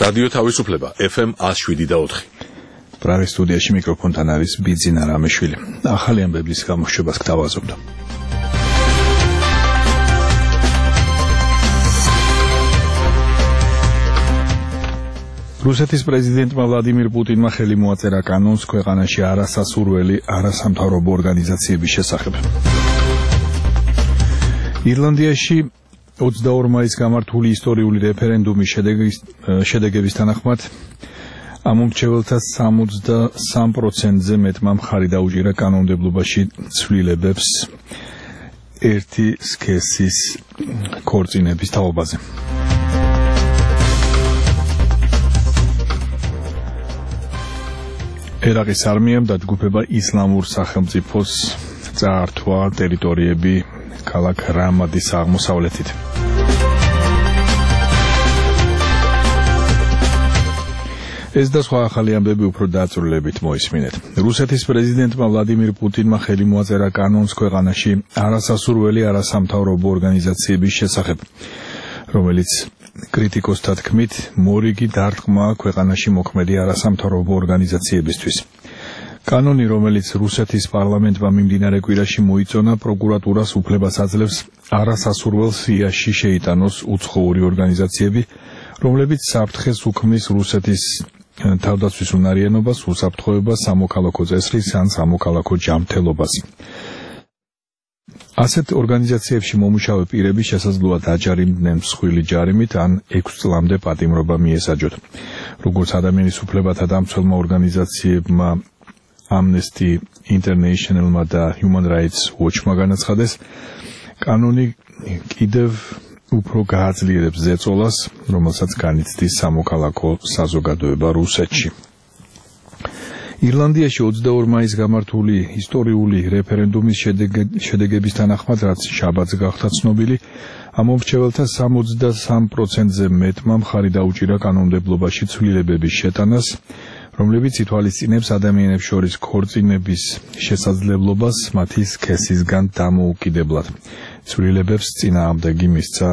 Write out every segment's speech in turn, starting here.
რადიო თავისუფლება FM 107.4. პრაღის სტუდიაში მიკროფონთან არის ბიძინა რამეშვილი. ახალი ამბების გამოშვებას გთავაზობთ. რუსეთის პრეზიდენტმა ვლადიმირ პუტინმა ხელი მოაწერა კანონს ქვეყანაში არასასურველი არასამთავრობო ორგანიზაციების შესახებ. ირლანდიაში 22 მაისს გამართული ისტორიული რეფერენდუმის შედეგების თანახმად ამომრჩეველთა 73%-ზე მეტმა მხარი დაუჭირა კანონმდებლობაში ცვლილებებს ერთი სქესის ქორწინების თაობაზე. ერაყის არმიამ დაჯგუფება ისლამურ სახელმწიფოს წაართვა ტერიტორიები ქალაქ რამადის აღმოსავლეთით. ეს და სხვა ახალი ამბები უფრო დაწვრილებით მოისმინეთ. რუსეთის პრეზიდენტმა ვლადიმირ პუტინმა ხელი მოაწერა კანონს ქვეყანაში არასასურველი არასამთავრობო ორგანიზაციების შესახებ, რომელიც კრიტიკოსთა თქმით მორიგი დარტყმაა ქვეყანაში მოქმედი არასამთავრობო ორგანიზაციებისთვის. კანონი, რომელიც რუსეთის პარლამენტმა მიმდინარე კვირაში მოიწონა, პროკურატურას უფლებას აძლევს არასასურველ სიაში შეიტანოს უცხოური ორგანიზაციები, რომლებიც საფრთხეს უქმნის რუსეთის თავდაცვის უნარიანობას, უსაფრთხოებას, სამოქალაქო წესრიგს ან სამოქალაქო ჯანმრთელობას. ასეთ ორგანიზაციებში მომუშავე პირები შესაძლოა დაჯარიმდნენ მსხვილი ჯარიმით ან 6 წლამდე პატიმრობა მიესაჯოთ. როგორც ადამიანის უფლებათა დამცველმა ორგანიზაციებმა Amnesty International-მა და Human Rights Watch-მა განაცხადეს, კანონი კიდევ უფრო გააძლიერებს ზეწოლას, რომელსაც განიცდის სამოქალაქო საზოგადოება რუსეთში. ირლანდიაში 22 მაისს გამართული ისტორიული რეფერენდუმის შედეგების თანახმად, რაც შაბათს გახდა ცნობილი, ამომრჩეველთა 73%-ზე მეტმა მხარი დაუჭირა კანონმდებლობაში ცვლილებების შეტანას, რომლებიც ითვალისწინებს ადამიანებს შორის ქორწინების შესაძლებლობას მათი სქესისგან დამოუკიდებლად. ცვლილებებს წინააღმდეგი მისცა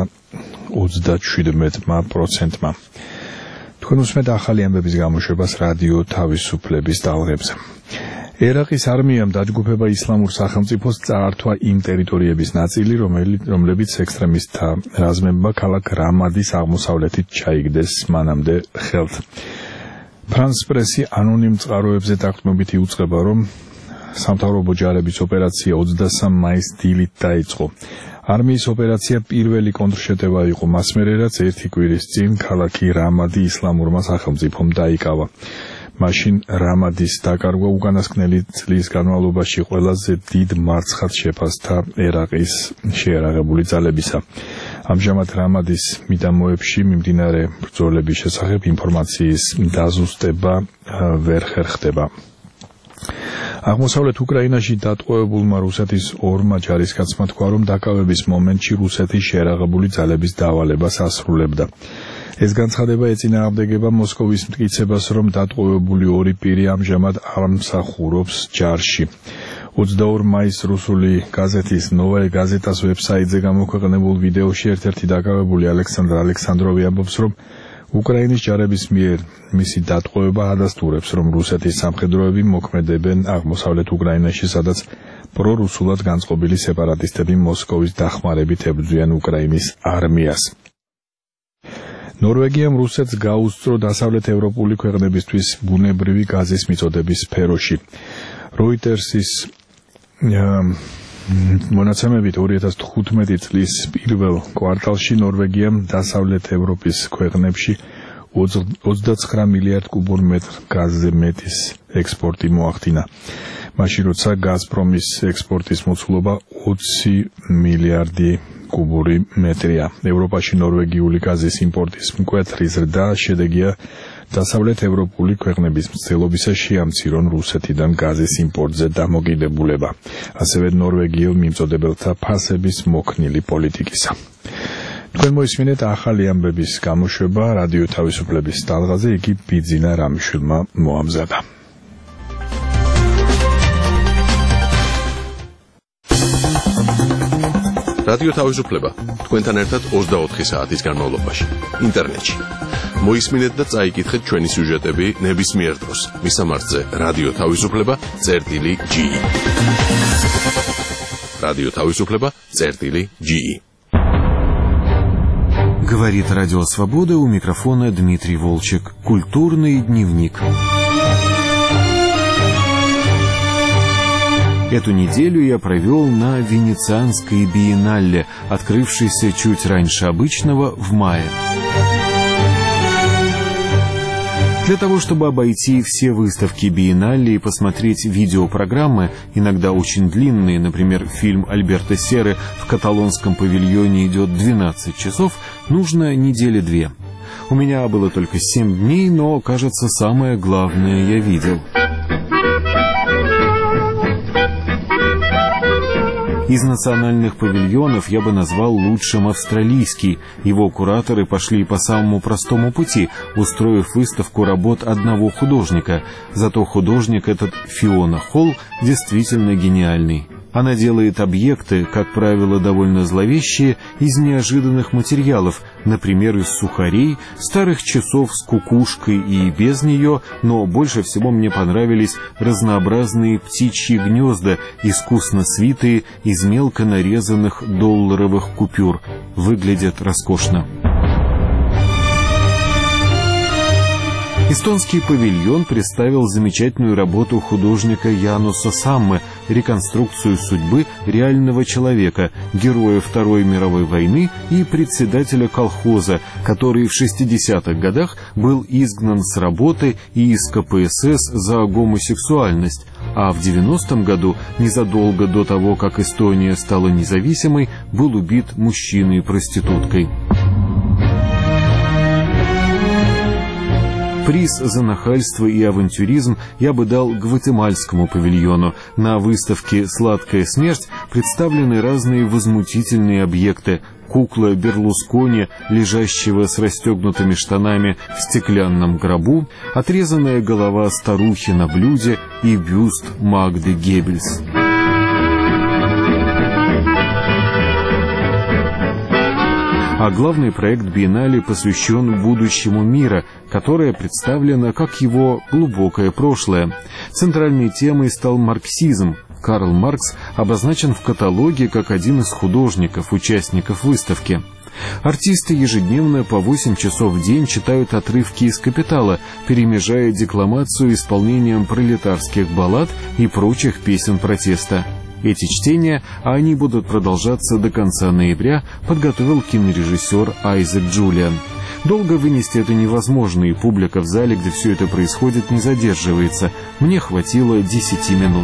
37%-მა. თქვენ უსმენთ ახალი ამბების გამოშვებას რადიო თავისუფლების ტალღებზე. ერაყის არმიამ დაჯგუფება ისლამურ სახელმწიფოს წაართვა იმ ტერიტორიების ნაწილი, რომლებიც ექსტრემისტთა რაზმებმა ქალაქ რამადის აღმოსავლეთით ჩაიგდეს მანამდე ხელთ. ფრანს პრესი ანონიმ წყაროებზე დაყრდნობით იუწყება, რომ სამთავრობო ჯარების ოპერაცია 23 მაისს დილით დაიწყო. არმიის ოპერაცია პირველი კონტრშეტევა იყო მას მერე, რაც ერთი კვირის წინ ქალაქი რამადი ისლამურმა სახელმწიფომ დაიკავა. მაშინ რამადის დაკარგვა უკანასკნელი წლის განმავლობაში ყველაზე დიდ მარცხად შეფასდა ერაყის შეიარაღებული ძალებისა. ამჟამად რამადის მიდამოებში მიმდინარე ბრძოლების შესახებ ინფორმაციის დაზუსტება ვერ ხერხდება. აღმოსავლეთ უკრაინაში დატყვევებულმა რუსეთის ორმა ჯარისკაცმა თქვა, რომ დაკავების მომენტში რუსეთის შეიარაღებული ძალების დავალებას ასრულებდა. ეს განცხადება ეწინააღმდეგება მოსკოვის მტკიცებას, რომ დატყვევებული ორი პირი ამჟამად ამსახურობს ჯარში. 22 მაისს რუსული გაზეთის Novaye Gazeta-ს ვებსაიტზე გამოქვეყნებულ ვიდეოში ერთ-ერთი დაკავებული ალექსანდრ ალექსანდროვი ამბობს, რომ უკრაინის ჯარების მიერ მისი დატყვევება ადასტურებს, რომ რუსეთის სამხედროები მოქმედებენ აღმოსავლეთ უკრაინაში, სადაც პრორუსულად განწყობილი სეპარატისტები მოსკოვის დახმარებით ებრძვიან უკრაინის არმიას. ნორვეგიამ რუსეთს გაუსწრო დასავლეთ ევროპული ქვეყნებისთვის ბუნებრივი გაზის მიწოდების სფეროში. Reuters-ის მონაცემებით 2015 წლის პირველ კვარტალში ნორვეგიამ დასავლეთ ევროპის ქვეყნებში 29 მილიარდ კუბურ მეტრ გაზზე მეტის ექსპორტი მოახდინა. მაშინ როცა გაზპრომის ექსპორტის მოცულობა 20 მილიარდი კუბური მეტრია. ევროპაში ნორვეგიული გაზის იმპორტის მკვეთრი ზრდა შედეგია დასავლეთ ევროპული ქვეყნების მცდელობისა შეამცირონ რუსეთიდან გაზის იმპორტზე დამოკიდებულება, ასევე ნორვეგიელ მიმწოდებელთა ფასების მოქნილი პოლიტიკისა. თქვენ მოისმინეთ ახალი ამბების გამოშვება რადიო თავისუფლების ტალღაზე, იგი ბიძინა რამიშვილმა მოამზადა. რადიო თავისუფლება თქვენთან ერთად 24 საათის განმავლობაში ინტერნეტში. მოისმინეთ და წაიკითხეთ ჩვენი სიუჟეტები ნებისმიერ დროს მისამართზე radioთავისუფლება.ge. radioთავისუფლება.ge. Говорит Радио Свобода, у микрофона Дмитрий Волчек. Культурный дневник. Эту неделю я провел на Венецианской биеннале, открывшейся чуть раньше обычного в мае. Для того, чтобы обойти все выставки биеннале и посмотреть видеопрограммы, иногда очень длинные, например, фильм Альберто Серы в каталонском павильоне идет 12 часов, нужно недели 2. У меня было только 7 дней, но, кажется, самое главное я видел. Из национальных павильонов я бы назвал лучшим австралийский. Его кураторы пошли по самому простому пути, устроив выставку работ одного художника. Зато художник этот, Фиона Холл, действительно гениальный. Она делает объекты, как правило, довольно зловещие, из неожиданных материалов, например, из сухарей, старых часов с кукушкой и без нее, но больше всего мне понравились разнообразные птичьи гнезда, искусно свитые из мелко нарезанных долларовых купюр. Выглядят роскошно. Эстонский павильон представил замечательную работу художника Януса Саммы, реконструкцию судьбы реального человека, героя Второй мировой войны и председателя колхоза, который в 60-х годах был изгнан с работы и из КПСС за гомосексуальность, а в 90-м году, незадолго до того, как Эстония стала независимой, был убит мужчиной-проституткой. Приз за нахальство и авантюризм я бы дал Гватемальскому павильону. На выставке «Сладкая смерть» представлены разные возмутительные объекты. Кукла Берлускони, лежащего с расстегнутыми штанами в стеклянном гробу, отрезанная голова старухи на блюде и бюст Магды Геббельс. А главный проект биеннале посвящен будущему мира, которое представлено как его глубокое прошлое. Центральной темой стал марксизм. Карл Маркс обозначен в каталоге как один из художников, участников выставки. Артисты ежедневно по 8 часов в день читают отрывки из «Капитала», перемежая декламацию исполнением пролетарских баллад и прочих песен протеста. Эти чтения, а они будут продолжаться до конца ноября, подготовил кинорежиссер Айзек Джулиан. Долго вынести это невозможно, и публика в зале, где все это происходит, не задерживается. Мне хватило 10 минут.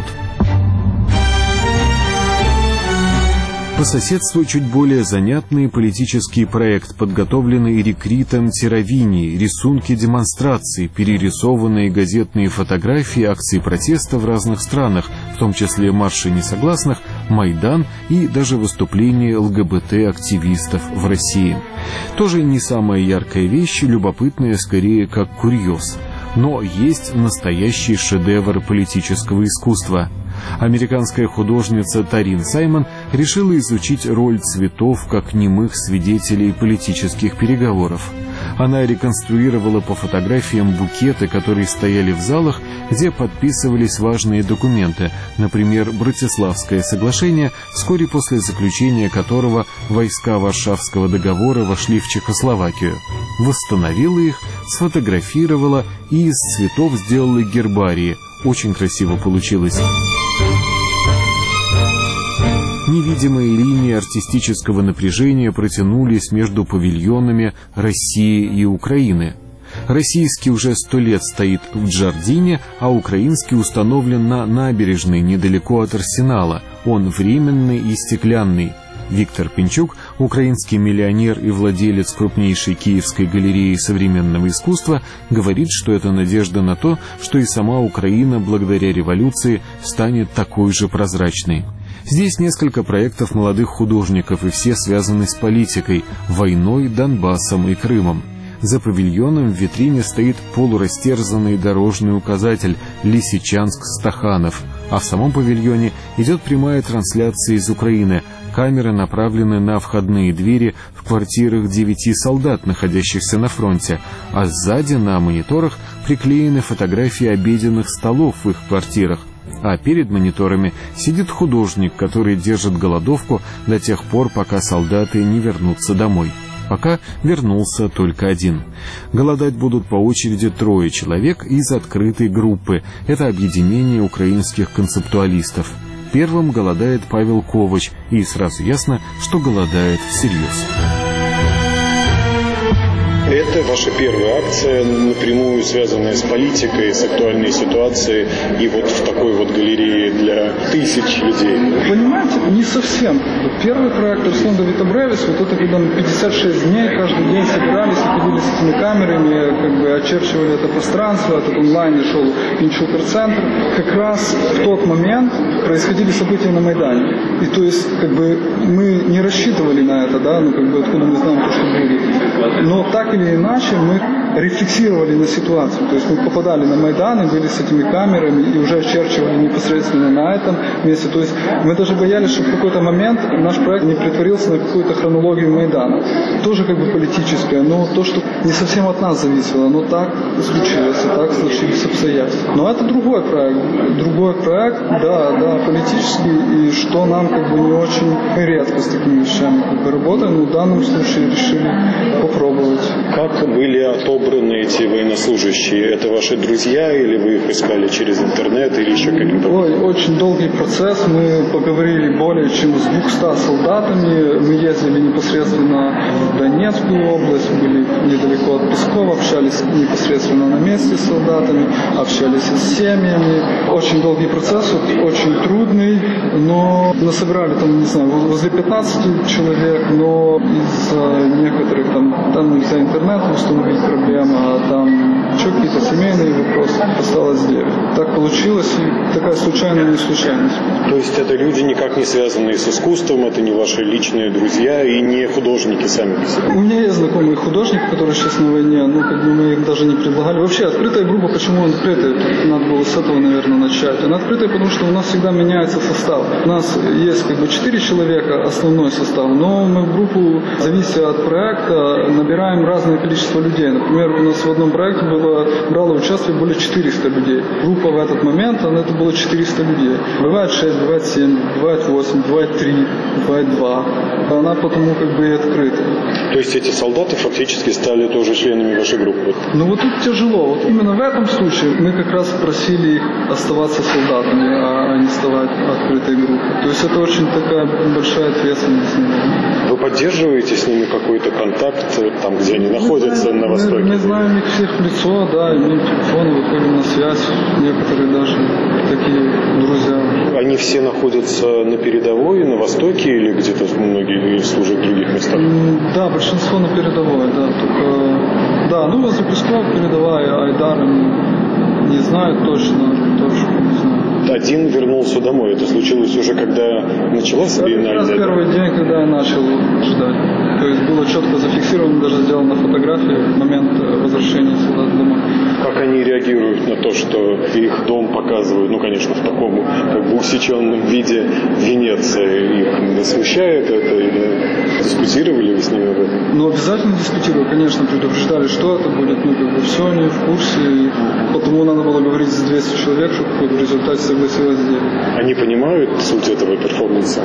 По соседству чуть более занятный политический проект, подготовленный Рикритом Тиравини, рисунки демонстраций, перерисованные газетные фотографии акций протеста в разных странах, в том числе марши несогласных, Майдан и даже выступления ЛГБТ-активистов в России. Тоже не самая яркая вещь, любопытная скорее как курьез. Но есть настоящий шедевр политического искусства. Американская художница Тарин Саймон решила изучить роль цветов как немых свидетелей политических переговоров. Она реконструировала по фотографиям букеты, которые стояли в залах, где подписывались важные документы, например, Братиславское соглашение, вскоре после заключения которого войска Варшавского договора вошли в Чехословакию. Восстановила их, сфотографировала и из цветов сделала гербарии. Очень красиво получилось. Невидимые линии артистического напряжения протянулись между павильонами России и Украины. Российский уже 100 лет стоит в Джардине, а украинский установлен на набережной недалеко от Арсенала. Он временный и стеклянный. Виктор Пинчук, украинский миллионер и владелец крупнейшей киевской галереи современного искусства, говорит, что это надежда на то, что и сама Украина благодаря революции станет такой же прозрачной. Здесь несколько проектов молодых художников, и все связаны с политикой, войной, Донбассом и Крымом. За павильоном в витрине стоит полурастерзанный дорожный указатель «Лисичанск-Стаханов», а в самом павильоне идет прямая трансляция из Украины. Камеры направлены на входные двери в квартирах 9 солдат, находящихся на фронте, а сзади на мониторах приклеены фотографии обеденных столов в их квартирах. А перед мониторами сидит художник, который держит голодовку до тех пор, пока солдаты не вернутся домой. Пока вернулся только один. Голодать будут по очереди 3 человек из открытой группы. Это объединение украинских концептуалистов. Первым голодает Павел Ковач, и сразу ясно, что голодает всерьез. Это ваша первая акция, напрямую связанная с политикой, с актуальной ситуацией, и вот в такой вот галерее для тысяч людей. Понимаете, не совсем. Первый проект Руслан Витабревис, вот это когда мы 56 дней, каждый день собирались и ходили с этими камерами, очерчивали это пространство, этот онлайн шел Пинчукер-центр. Как раз в тот момент происходили события на Майдане. И то есть, мы не рассчитывали на это, да, откуда мы знаем то, что будет. Но так или иначе мы рефлексировали на ситуацию. То есть мы попадали на Майдан и были с этими камерами и уже очерчивали непосредственно на этом месте. То есть мы даже боялись, что в какой-то момент наш проект не притворился на какую-то хронологию Майдана. Тоже политическое, но то, что не совсем от нас зависело, но так случилось, и так случились обстоятельства. Но это другой проект, да, политический, и что нам не очень редко с такими вещами работаем, но в данном случае решили попробовать. Как были отобраны эти военнослужащие? Это ваши друзья или вы их искали через интернет или еще как-то? Очень долгий процесс. Мы поговорили более чем с 200 солдатами. Мы ездили непосредственно в Донецкую область, были недалеко от Пескова, общались непосредственно на месте с солдатами, общались с семьями. Очень долгий процесс, очень трудный, но насобирали возле 15 человек, но из некоторых там нельзя интернет установить, проблема, а там еще какие-то семейные вопросы, осталось 9. Так получилось, и такая случайная неслучайность. То есть это люди никак не связанные с искусством, это не ваши личные друзья и не художники сами по себе? У меня есть знакомые художники, которые сейчас на войне, мы их даже не предлагали. Вообще, открытая группа, почему она открытая? Надо было с этого, наверное, начать. Она открытая, потому что у нас всегда меняется состав. У нас есть 4 человека, основной состав, но мы в группу, завися от проекта, набираем разное количество людей. Например, у нас в одном проекте брало участие более 400 людей. Группа в этот момент, это было 400 людей. Бывает 6, бывает 7, бывает 8, бывает 3, бывает 2. Она потому и открыта. То есть эти солдаты фактически стали тоже членами вашей группы? Вот тут тяжело. Вот именно в этом случае мы как раз просили их оставаться солдатами, а не вставать открытой группой. То есть это очень такая большая ответственность. Вы поддерживаете с ними какой-то контакт, там, где они находятся, на Востоке? Мы знаем их всех в лицо, да, имеем телефоны, выходим на связь, некоторые даже такие друзья. Они все находятся на передовой, на Востоке, или где-то многие служат в других местах? Да, большинство на передовой, да, только... Да, возле Пескова передовая, Айдар не знают точно не знаю. Один вернулся домой. Это случилось уже, когда началась биеннале? Это первый день, когда я начал ждать. То есть было четко зафиксировано, даже сделана фотография в момент возвращения солдат домой. Как они реагируют на то, что их дом показывают, конечно, в таком усеченном виде в Венеции? Их не смущает это? Или дискутировали вы с ними об этом? Обязательно дискутировали, конечно, предупреждали, что это будет. Все они в курсе. И потому надо было говорить с 200 человек, чтобы в результате согласилось сделать. Они понимают суть этого перформанса?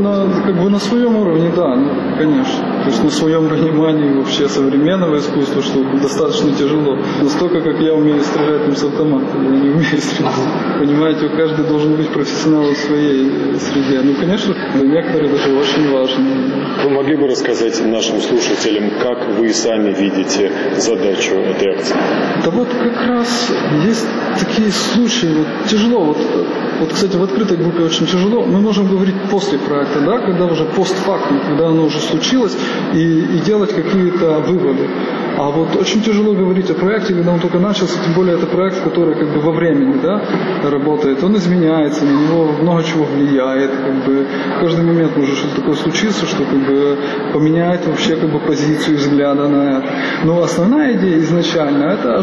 На своем уровне, да, конечно. То есть на своем понимании вообще современного искусства, что достаточно тяжело. Настолько, как я умею стрелять с автомата, я не умею стрелять. Понимаете, каждый должен быть профессионалом в своей среде. Конечно, для некоторых даже очень важно. Вы могли бы рассказать нашим слушателям, как вы сами видите задачу этой акции? Да как раз есть такие случаи, тяжело. Кстати, в открытой группе очень тяжело. Мы можем говорить после проекта, да, когда уже постфактум, когда оно уже случилось, и делать какие-то выводы. А вот очень тяжело говорить о проекте, когда он только начался, тем более это проект, который как бы во времени, да, работает. Он изменяется, на него много чего влияет, как бы в каждый момент может что-то такое случиться, что как бы поменяет вообще как бы позицию взгляда на это. Но основная идея изначально это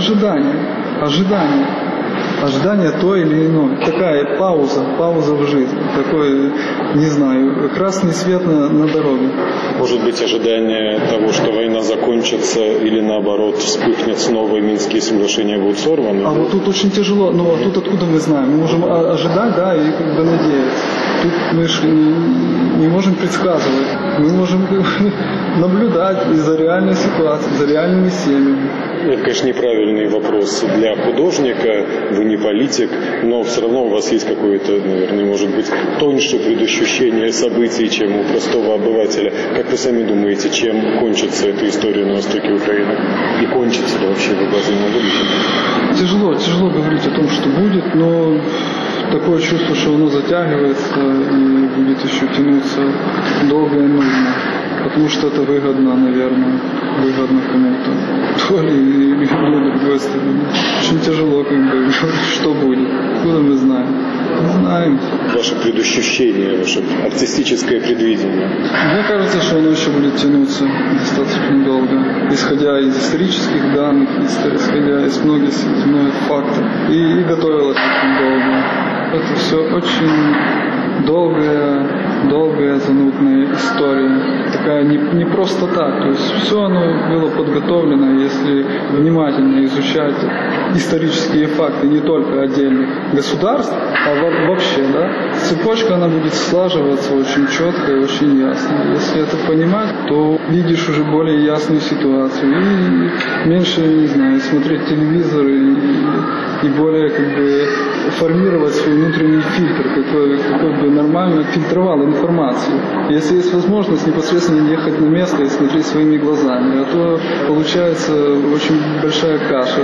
ожидание той или иной. Такая пауза в жизни. Такой, не знаю, красный свет на дороге. Может быть, ожидание того, что война закончится или наоборот вспыхнет снова и Минские соглашения будут сорваны? А вот тут очень тяжело. Ну, а тут откуда мы знаем? Мы можем ожидать, да, и как бы надеяться. Тут мы же не можем предсказывать. Мы можем наблюдать за реальной ситуацией, за реальными семьями. Это, конечно, неправильный вопрос для художника, вы не политик, но все равно у вас есть какое-то, наверное, может быть, тоньше предощущение событий, чем у простого обывателя. Как вы сами думаете, чем кончится эта история на востоке Украины? И кончится ли вообще в обозримом будущем? Тяжело говорить о том, что будет, но такое чувство, что оно затягивается и будет еще тянуться долго и нудно. Потому что это выгодно, наверное, кому-то. То ли другой стороны. Очень тяжело как бы говорить, что будет. Откуда мы знаем? Не знаем. Ваше предощущение, ваше артистическое предвидение. Мне кажется, что оно еще будет тянуться достаточно долго. Исходя из исторических данных, исходя из многих фактов. И готовилось очень долго. Это все очень долгая занудная история. Такая не просто так. То есть все оно было подготовлено, если внимательно изучать исторические факты не только отдельных государств, а вообще, да. Цепочка, она будет слаживаться очень четко и очень ясно. Если это понимать, то видишь уже более ясную ситуацию и меньше, не знаю, смотреть телевизор и более как бы формировать свой внутренний фильтр, какой бы нормально фильтровал информацию. Если есть возможность непосредственно ехать на место и смотреть своими глазами, а то получается очень большая каша.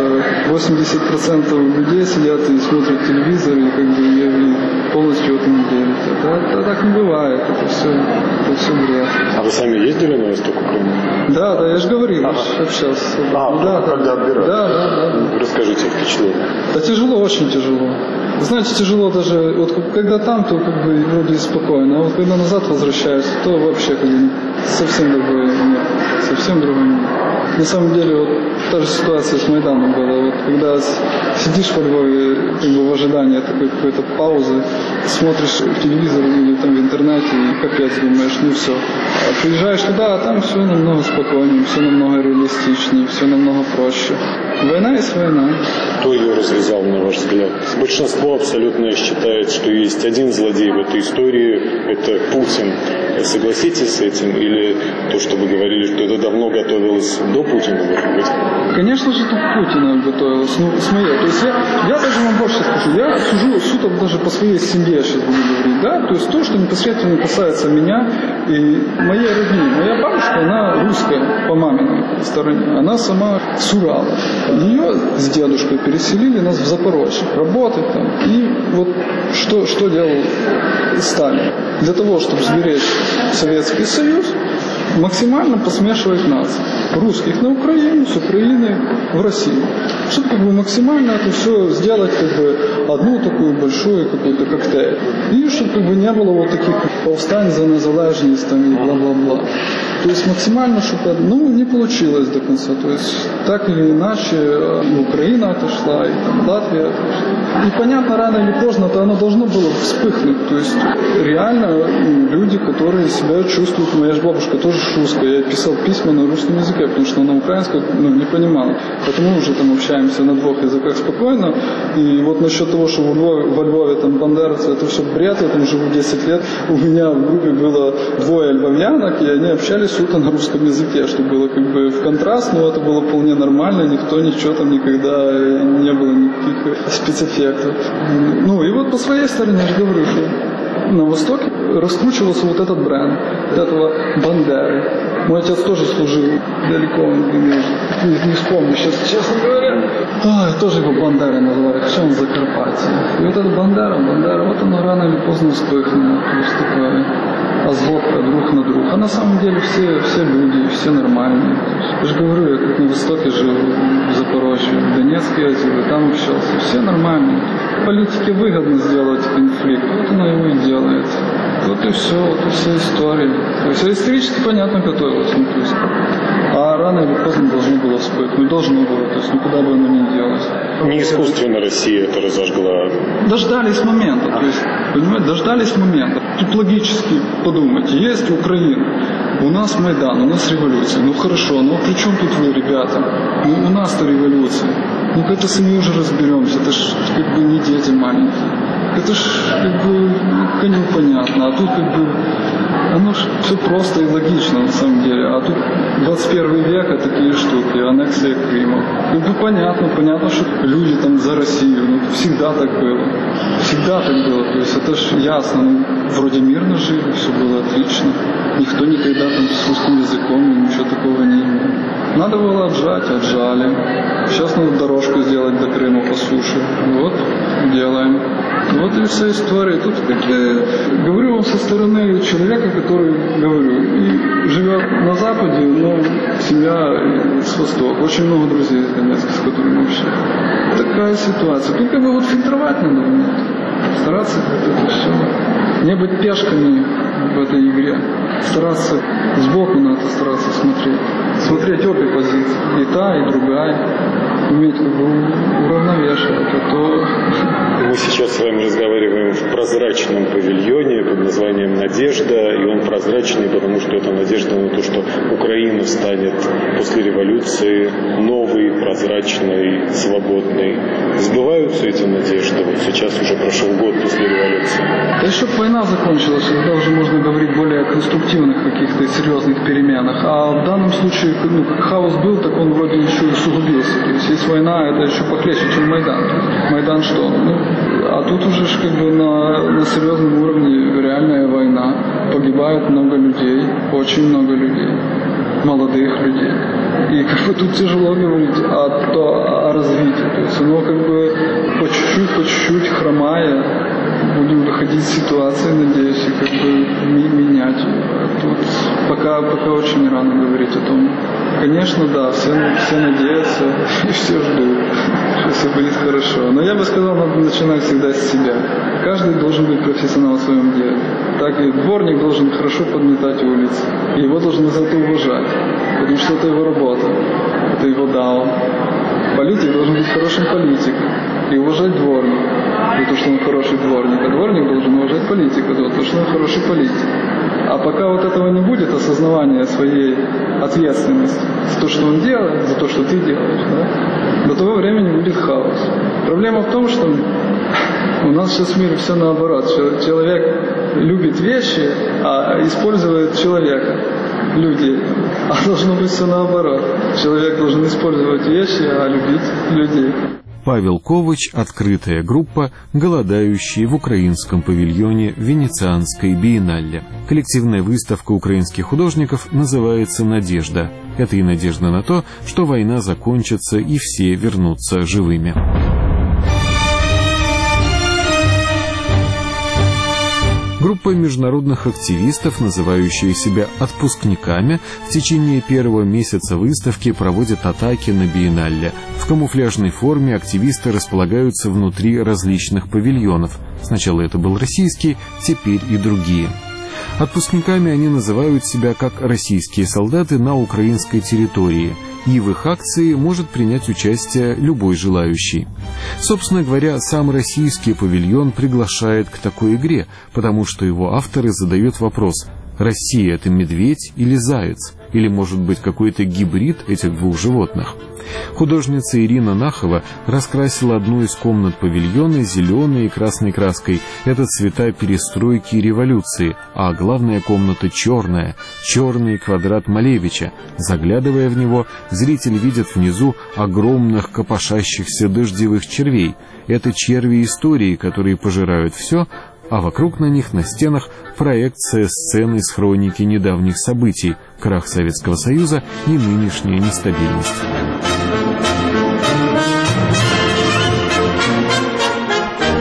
80% людей сидят и смотрят телевизор и как бы полностью этому верят. Это так не бывает, это все бред. А вы сами ездили на восток Украины? Да, я же говорил, общался. Когда отбирали? Да. Расскажите впечатление. Да тяжело, очень тяжело. Знаете, тяжело даже, вот когда там, то как бы вроде спокойно, а вот когда назад возвращаешься, то вообще как бы совсем другой мир, совсем другой мир. На самом деле, вот та же ситуация с Майданом была, вот когда сидишь во Львове, как бы в ожидании такой какой-то паузы, смотришь в телевизор или там в интернете и капец думаешь, ну все. А приезжаешь туда, а там все намного спокойнее, все намного реалистичнее, все намного проще. Война есть война. Кто ее развязал, на ваш взгляд? Большинство абсолютно считает, что есть один злодей в этой истории, это Путин. Согласитесь с этим? Или то, что вы говорили, что это давно готовилось до Путина, может быть? Конечно же, тут Путина готовилось, с моей. То есть я даже вам больше скажу, я сужу суток даже по своей семье, сейчас буду говорить, да, то есть то, что непосредственно касается меня и моей родни. Моя бабушка, она русская по маминой стороне, она сама с Урала. Ее с дедушкой переселили нас в Запорожье, работать там. И вот что делал Сталин? Для того, чтобы сберечь Советский Союз, максимально посмешивать нас. Русских на Украину, с Украины в Россию. Чтобы как бы максимально это все сделать как бы одну такую большую какую-то коктейль. И чтобы как бы не было вот таких повстань за незалежность там, и бла-бла-бла. То есть максимально, чтобы не получилось до конца. То есть так или иначе Украина отошла, и там Латвия отошла. И понятно, рано или поздно-то оно должно было вспыхнуть. То есть реально люди, которые себя чувствуют, моя же бабушка тоже русская, я писал письма на русском языке, потому что на украинском не понимал. Поэтому мы уже там общаемся на двух языках спокойно. И вот насчет того, что во Львове там бандеровцы, это все бред, я там живу 10 лет, у меня в группе было 2 львовянок, и они общались суто на русском языке, что было как бы в контраст, но это было вполне нормально, никто ничего там никогда не было никаких спецэффектов. И вот по своей стороне я же говорю, что на Востоке раскручивался вот этот бренд, этого Бандеры. Мой отец тоже служил далеко, не вспомню сейчас, честно говоря. Тоже его Бандерой называли, хотя он в Закарпатье. И вот этот Бандера, вот оно рано или поздно вспыхнуло. То есть такое озлобка друг на друга. А на самом деле все люди, все нормальные. Я же говорю, я как на Востоке жил, в Запорожье, в Донецке ездил, и там общался. Все нормальные. Политике выгодно сделать конфликт, вот она его и делает. Вот и все, вот и вся история. То есть исторически понятно готовилось, ну, то есть, а рано или поздно должно было вспыхнуть, ну должно было, то есть никуда бы оно не делось. Не искусственно Россия это разожгла. Дождались момента, то есть, понимаете, дождались момента. Тут логически подумайте, есть Украина, у нас Майдан, у нас революция, ну хорошо, ну при чем тут вы, ребята? Ну у нас-то революция. Ну как-то сами уже разберемся, это ж как бы не дети маленькие. Это ж как бы непонятно, а тут как бы оно ж все просто и логично на самом деле. А тут 21 век, а такие штуки, аннексия Крыма. Как бы понятно, что люди там за Россию, ну всегда так было. Всегда так было, то есть это ж ясно, ну вроде мирно жили, все было отлично. Никто никогда там с русским языком ничего такого не имел. Надо было отжали. Сейчас надо дорожку сделать до Крыма по суше. Вот, делаем. Вот и вся история. Тут, как я говорю вам со стороны человека, который, говорю, и живет на Западе, но семья с Востока. Очень много друзей из Донецка, с которыми общаюсь. Такая ситуация. Тут как бы вот фильтровать надо. Стараться это все. Не быть пешками в этой игре. Стараться сбоку на это стараться смотреть. Смотреть обе позиции. И та, и другая. Уметь как бы уравновешивать. А то... Мы сейчас с вами разговариваем в прозрачном павильоне под названием «Надежда», и он прозрачный, потому что это надежда на то, что Украина станет после революции новой, прозрачной, свободной. Сбываются эти надежды? Вот сейчас уже прошел год после революции. Да еще война закончилась, тогда уже можно говорить более о конструктивных каких-то серьезных переменах. А в данном случае, ну, хаос был, так он вроде еще и усугубился. То есть война, это еще похлеще, чем Майдан. Майдан что? Ну, а тут уже как бы на серьезном уровне реальная война. Погибает много людей, очень много людей, молодых людей. И как бы тут тяжело говорить о развитии. То есть оно как бы по чуть-чуть хромая. Будем выходить из ситуации, надеюсь, и как бы менять ее. Тут пока очень рано говорить о том. Конечно, да, все надеются и все ждут, что все будет хорошо. Но я бы сказал, надо начинать всегда с себя. Каждый должен быть профессионал в своем деле. Так и дворник должен хорошо подметать улицы. И его должны за это уважать. Потому что это его работа, это его дао. Политик должен быть хорошим политиком и уважать дворника. За то, что он хороший дворник, а дворник должен уважать политика, за то, что он хороший политик. А пока вот этого не будет, осознавания своей ответственности за то, что он делает, за то, что ты делаешь, да, до того времени будет хаос. Проблема в том, что у нас сейчас в мире все наоборот. Человек любит вещи, а использует человека, людей. А должно быть все наоборот. Человек должен использовать вещи, а любить людей. Павел Ковач, открытая группа, голодающие в украинском павильоне Венецианской биеннале. Коллективная выставка украинских художников называется «Надежда». Это и надежда на то, что война закончится и все вернутся живыми. Группа международных активистов, называющая себя отпускниками, в течение первого месяца выставки проводят атаки на биеннале. В камуфляжной форме активисты располагаются внутри различных павильонов. Сначала это был российский, теперь и другие. Отпускниками они называют себя как российские солдаты на украинской территории, и в их акции может принять участие любой желающий. Собственно говоря, сам российский павильон приглашает к такой игре, потому что его авторы задают вопрос: Россия — это медведь или заяц? Или, может быть, какой-то гибрид этих двух животных? Художница Ирина Нахова раскрасила одну из комнат павильона зеленой и красной краской. Это цвета перестройки и революции, а главная комната черная, черный квадрат Малевича. Заглядывая в него, зритель видит внизу огромных копошащихся дождевых червей. Это черви истории, которые пожирают все, а вокруг на них на стенах проекция сцены из хроники недавних событий, крах Советского Союза и нынешняя нестабильность.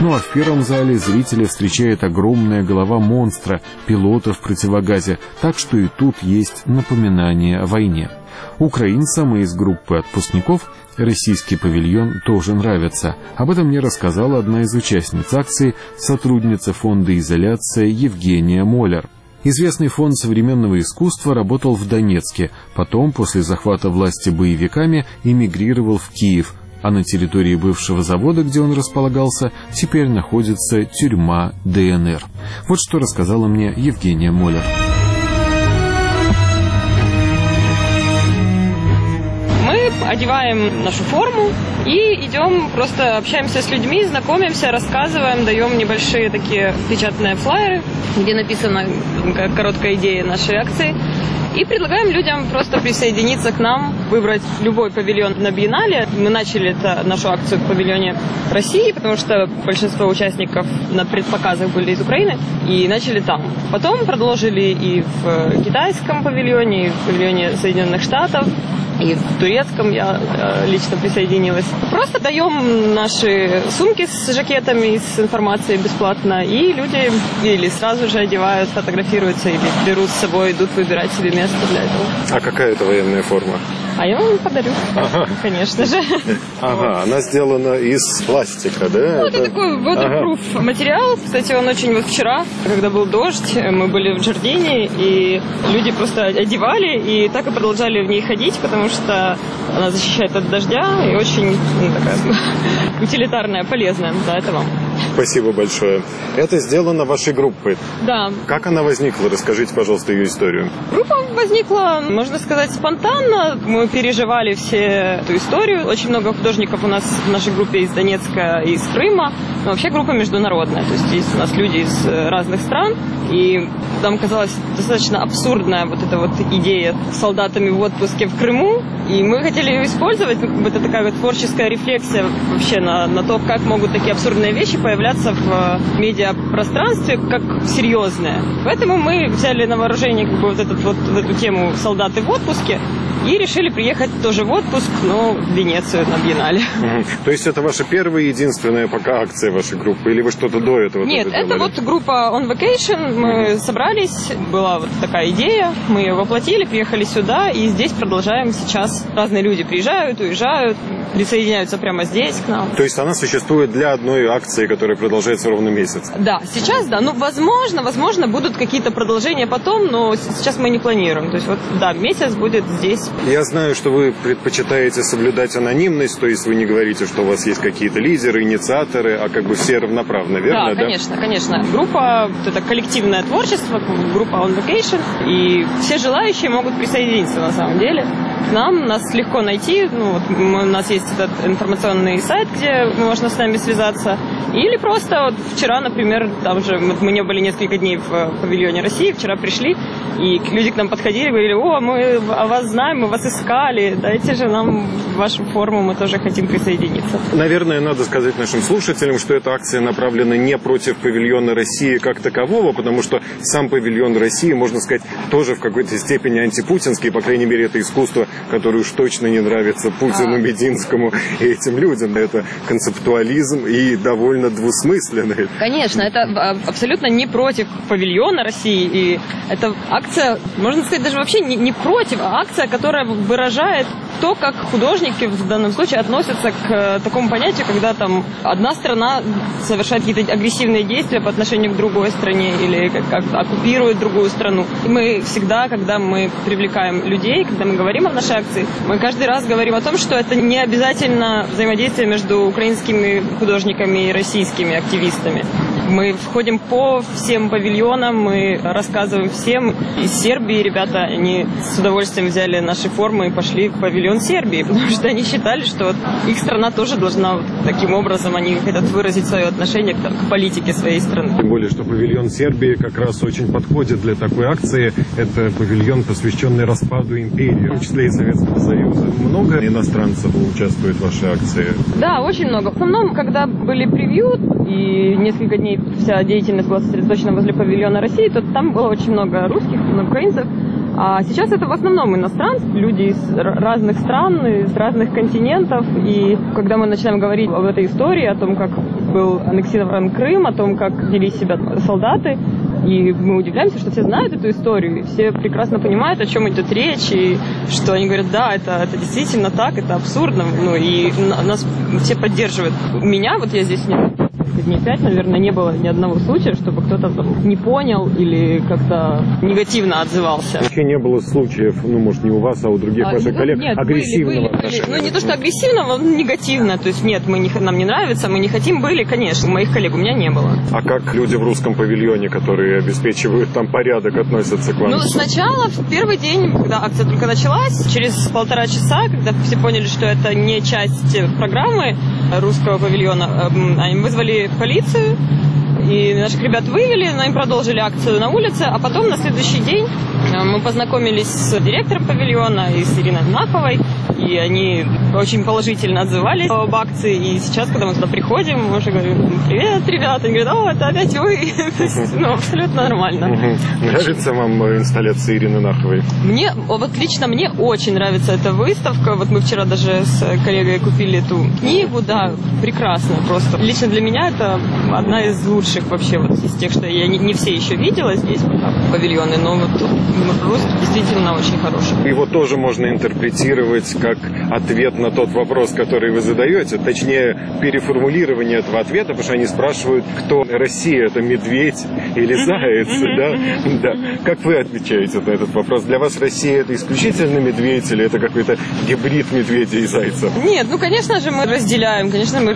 Ну а в первом зале зрители встречает огромная голова монстра, пилота в противогазе, так что и тут есть напоминание о войне. Украинцам из группы отпускников российский павильон тоже нравится. Об этом мне рассказала одна из участниц акции, сотрудница фонда «Изоляция» Евгения Моллер. Известный фонд современного искусства работал в Донецке, потом, после захвата власти боевиками, эмигрировал в Киев, а на территории бывшего завода, где он располагался, теперь находится тюрьма ДНР. Вот что рассказала мне Евгения Моллер. Мы одеваем нашу форму и идем, просто общаемся с людьми, знакомимся, рассказываем, даем небольшие такие печатные флаеры, где написана короткая идея нашей акции. И предлагаем людям просто присоединиться к нам, выбрать любой павильон на биеннале. Мы начали нашу акцию в павильоне России, потому что большинство участников на предпоказах были из Украины, и начали там. Потом продолжили и в китайском павильоне, и в павильоне Соединенных Штатов, и в турецком я лично присоединилась. Просто даем наши сумки с жакетами, с информацией бесплатно, и люди или сразу же одевают, фотографируются, или берут с собой, идут выбирать себе место для этого. А какая это военная форма? А я вам подарю, конечно же. Ага, она сделана из пластика, да? Ну, это такой waterproof материал. Кстати, он очень... Вот вчера, когда был дождь, мы были в Джардине, и люди просто одевали, и так и продолжали в ней ходить, потому что она защищает от дождя и очень такая утилитарная, полезная. Да, это вам. Спасибо большое. Это сделано вашей группой. Да. Как она возникла? Расскажите, пожалуйста, ее историю. Группа возникла, можно сказать, спонтанно. Мы переживали все эту историю. Очень много художников у нас в нашей группе из Донецка и из Крыма. Но вообще группа международная. То есть есть у нас люди из разных стран. И нам казалась достаточно абсурдная вот эта вот идея с солдатами в отпуске в Крыму. И мы хотели ее использовать. Это такая вот творческая рефлексия вообще на то, как могут такие абсурдные вещи появляться в медиапространстве как серьезные. Поэтому мы взяли на вооружение как бы вот эту тему «Солдаты в отпуске» и решили приехать тоже в отпуск, но в Венецию на биеннале. То есть это ваша первая и единственная пока акция вашей группы? Или вы что-то до этого Нет, тоже делали? это вот группа On Vacation. Мы собрались, была вот такая идея, мы ее воплотили, приехали сюда, и здесь продолжаем сейчас. Разные люди приезжают, уезжают, присоединяются прямо здесь к нам. То есть она существует для одной акции, которая продолжается ровно месяц? Да, сейчас да. Ну, возможно, будут какие-то продолжения потом, но сейчас мы не планируем. То есть вот, да, месяц будет здесь. Я знаю, что вы предпочитаете соблюдать анонимность, то есть вы не говорите, что у вас есть какие-то лидеры, инициаторы, а как бы все равноправно, верно? Да, конечно. Группа, это коллективное творчество, группа On Vacation, и все желающие могут присоединиться на самом деле. К нам, нас легко найти, у нас есть этот информационный сайт, где можно с нами связаться. Или просто вот вчера, например, там же мы не были несколько дней в павильоне России, вчера пришли, и люди к нам подходили, говорили: о, мы о вас знаем, мы вас искали, дайте же нам вашу форму, мы тоже хотим присоединиться. Наверное, надо сказать нашим слушателям, что эта акция направлена не против павильона России как такового, потому что сам павильон России, можно сказать, тоже в какой-то степени антипутинский, по крайней мере, это искусство, которое уж точно не нравится Путину, Мединскому и этим людям. Это концептуализм и довольно двусмысленный. Конечно, это абсолютно не против павильона России, и это акция, можно сказать, даже вообще не против, а акция, которая выражает то, как художники в данном случае относятся к такому понятию, когда там одна страна совершает какие-то агрессивные действия по отношению к другой стране или как оккупирует другую страну. И мы всегда, когда мы привлекаем людей, когда мы говорим о нашей акции, мы каждый раз говорим о том, что это не обязательно взаимодействие между украинскими художниками и российскими активистами. Мы входим по всем павильонам, мы рассказываем всем. Из Сербии ребята, они с удовольствием взяли наши формы и пошли в павильон Сербии, потому что они считали, что вот их страна тоже должна таким образом, они хотят выразить свое отношение к политике своей страны. Тем более, что павильон Сербии как раз очень подходит для такой акции. Это павильон, посвященный распаду империи, в том числе и Советского Союза. Много иностранцев участвует в вашей акции? Да, очень много. В основном, когда были превью и несколько дней вся деятельность была сосредоточена возле павильона России, то там было очень много русских, украинцев. А сейчас это в основном иностранцы, люди из разных стран, из разных континентов. И когда мы начинаем говорить об этой истории, о том, как был аннексирован Крым, о том, как вели себя солдаты. И мы удивляемся, что все знают эту историю, и все прекрасно понимают, о чем идет речь, и что они говорят, да, это действительно так, это абсурдно, ну, и нас все поддерживают. У меня, вот я здесь дней 5, наверное, не было ни одного случая, чтобы кто-то не понял или как-то негативно отзывался. Вообще не было случаев, ну, может, не у вас, а у других ваших коллег, нет, агрессивного были. отношения? Ну, не то, что агрессивного, но негативно. То есть, нет, нам не нравится, мы не хотим, были, конечно. У моих коллег у меня не было. А как люди в русском павильоне, которые обеспечивают там порядок, относятся к вам? Ну, сначала, в первый день, когда акция только началась, через 1,5 часа, когда все поняли, что это не часть программы русского павильона, они вызвали полицию, и наших ребят вывели, но им продолжили акцию на улице, а потом на следующий день мы познакомились с директором павильона и с Ириной Наховой, и они очень положительно отзывались об акции, и сейчас, когда мы туда приходим, мы уже говорим, привет, ребята, они говорят, о, это опять вы, ну, абсолютно нормально. Нравится вам инсталляция Ирины Наховой? Мне, вот лично мне очень нравится эта выставка, вот мы вчера даже с коллегой купили эту книгу, да, прекрасно просто. Лично для меня это одна из лучших вообще вот из тех, что я не все еще видела здесь, павильоны, но вот русский действительно очень хороший. Его тоже можно интерпретировать как ответ на тот вопрос, который вы задаете, точнее переформулирование этого ответа, потому что они спрашивают, кто Россия, это медведь или заяц, да? Как вы отвечаете на этот вопрос? Для вас Россия это исключительно медведь или это какой-то гибрид медведя и зайца? Нет, ну конечно же мы разделяем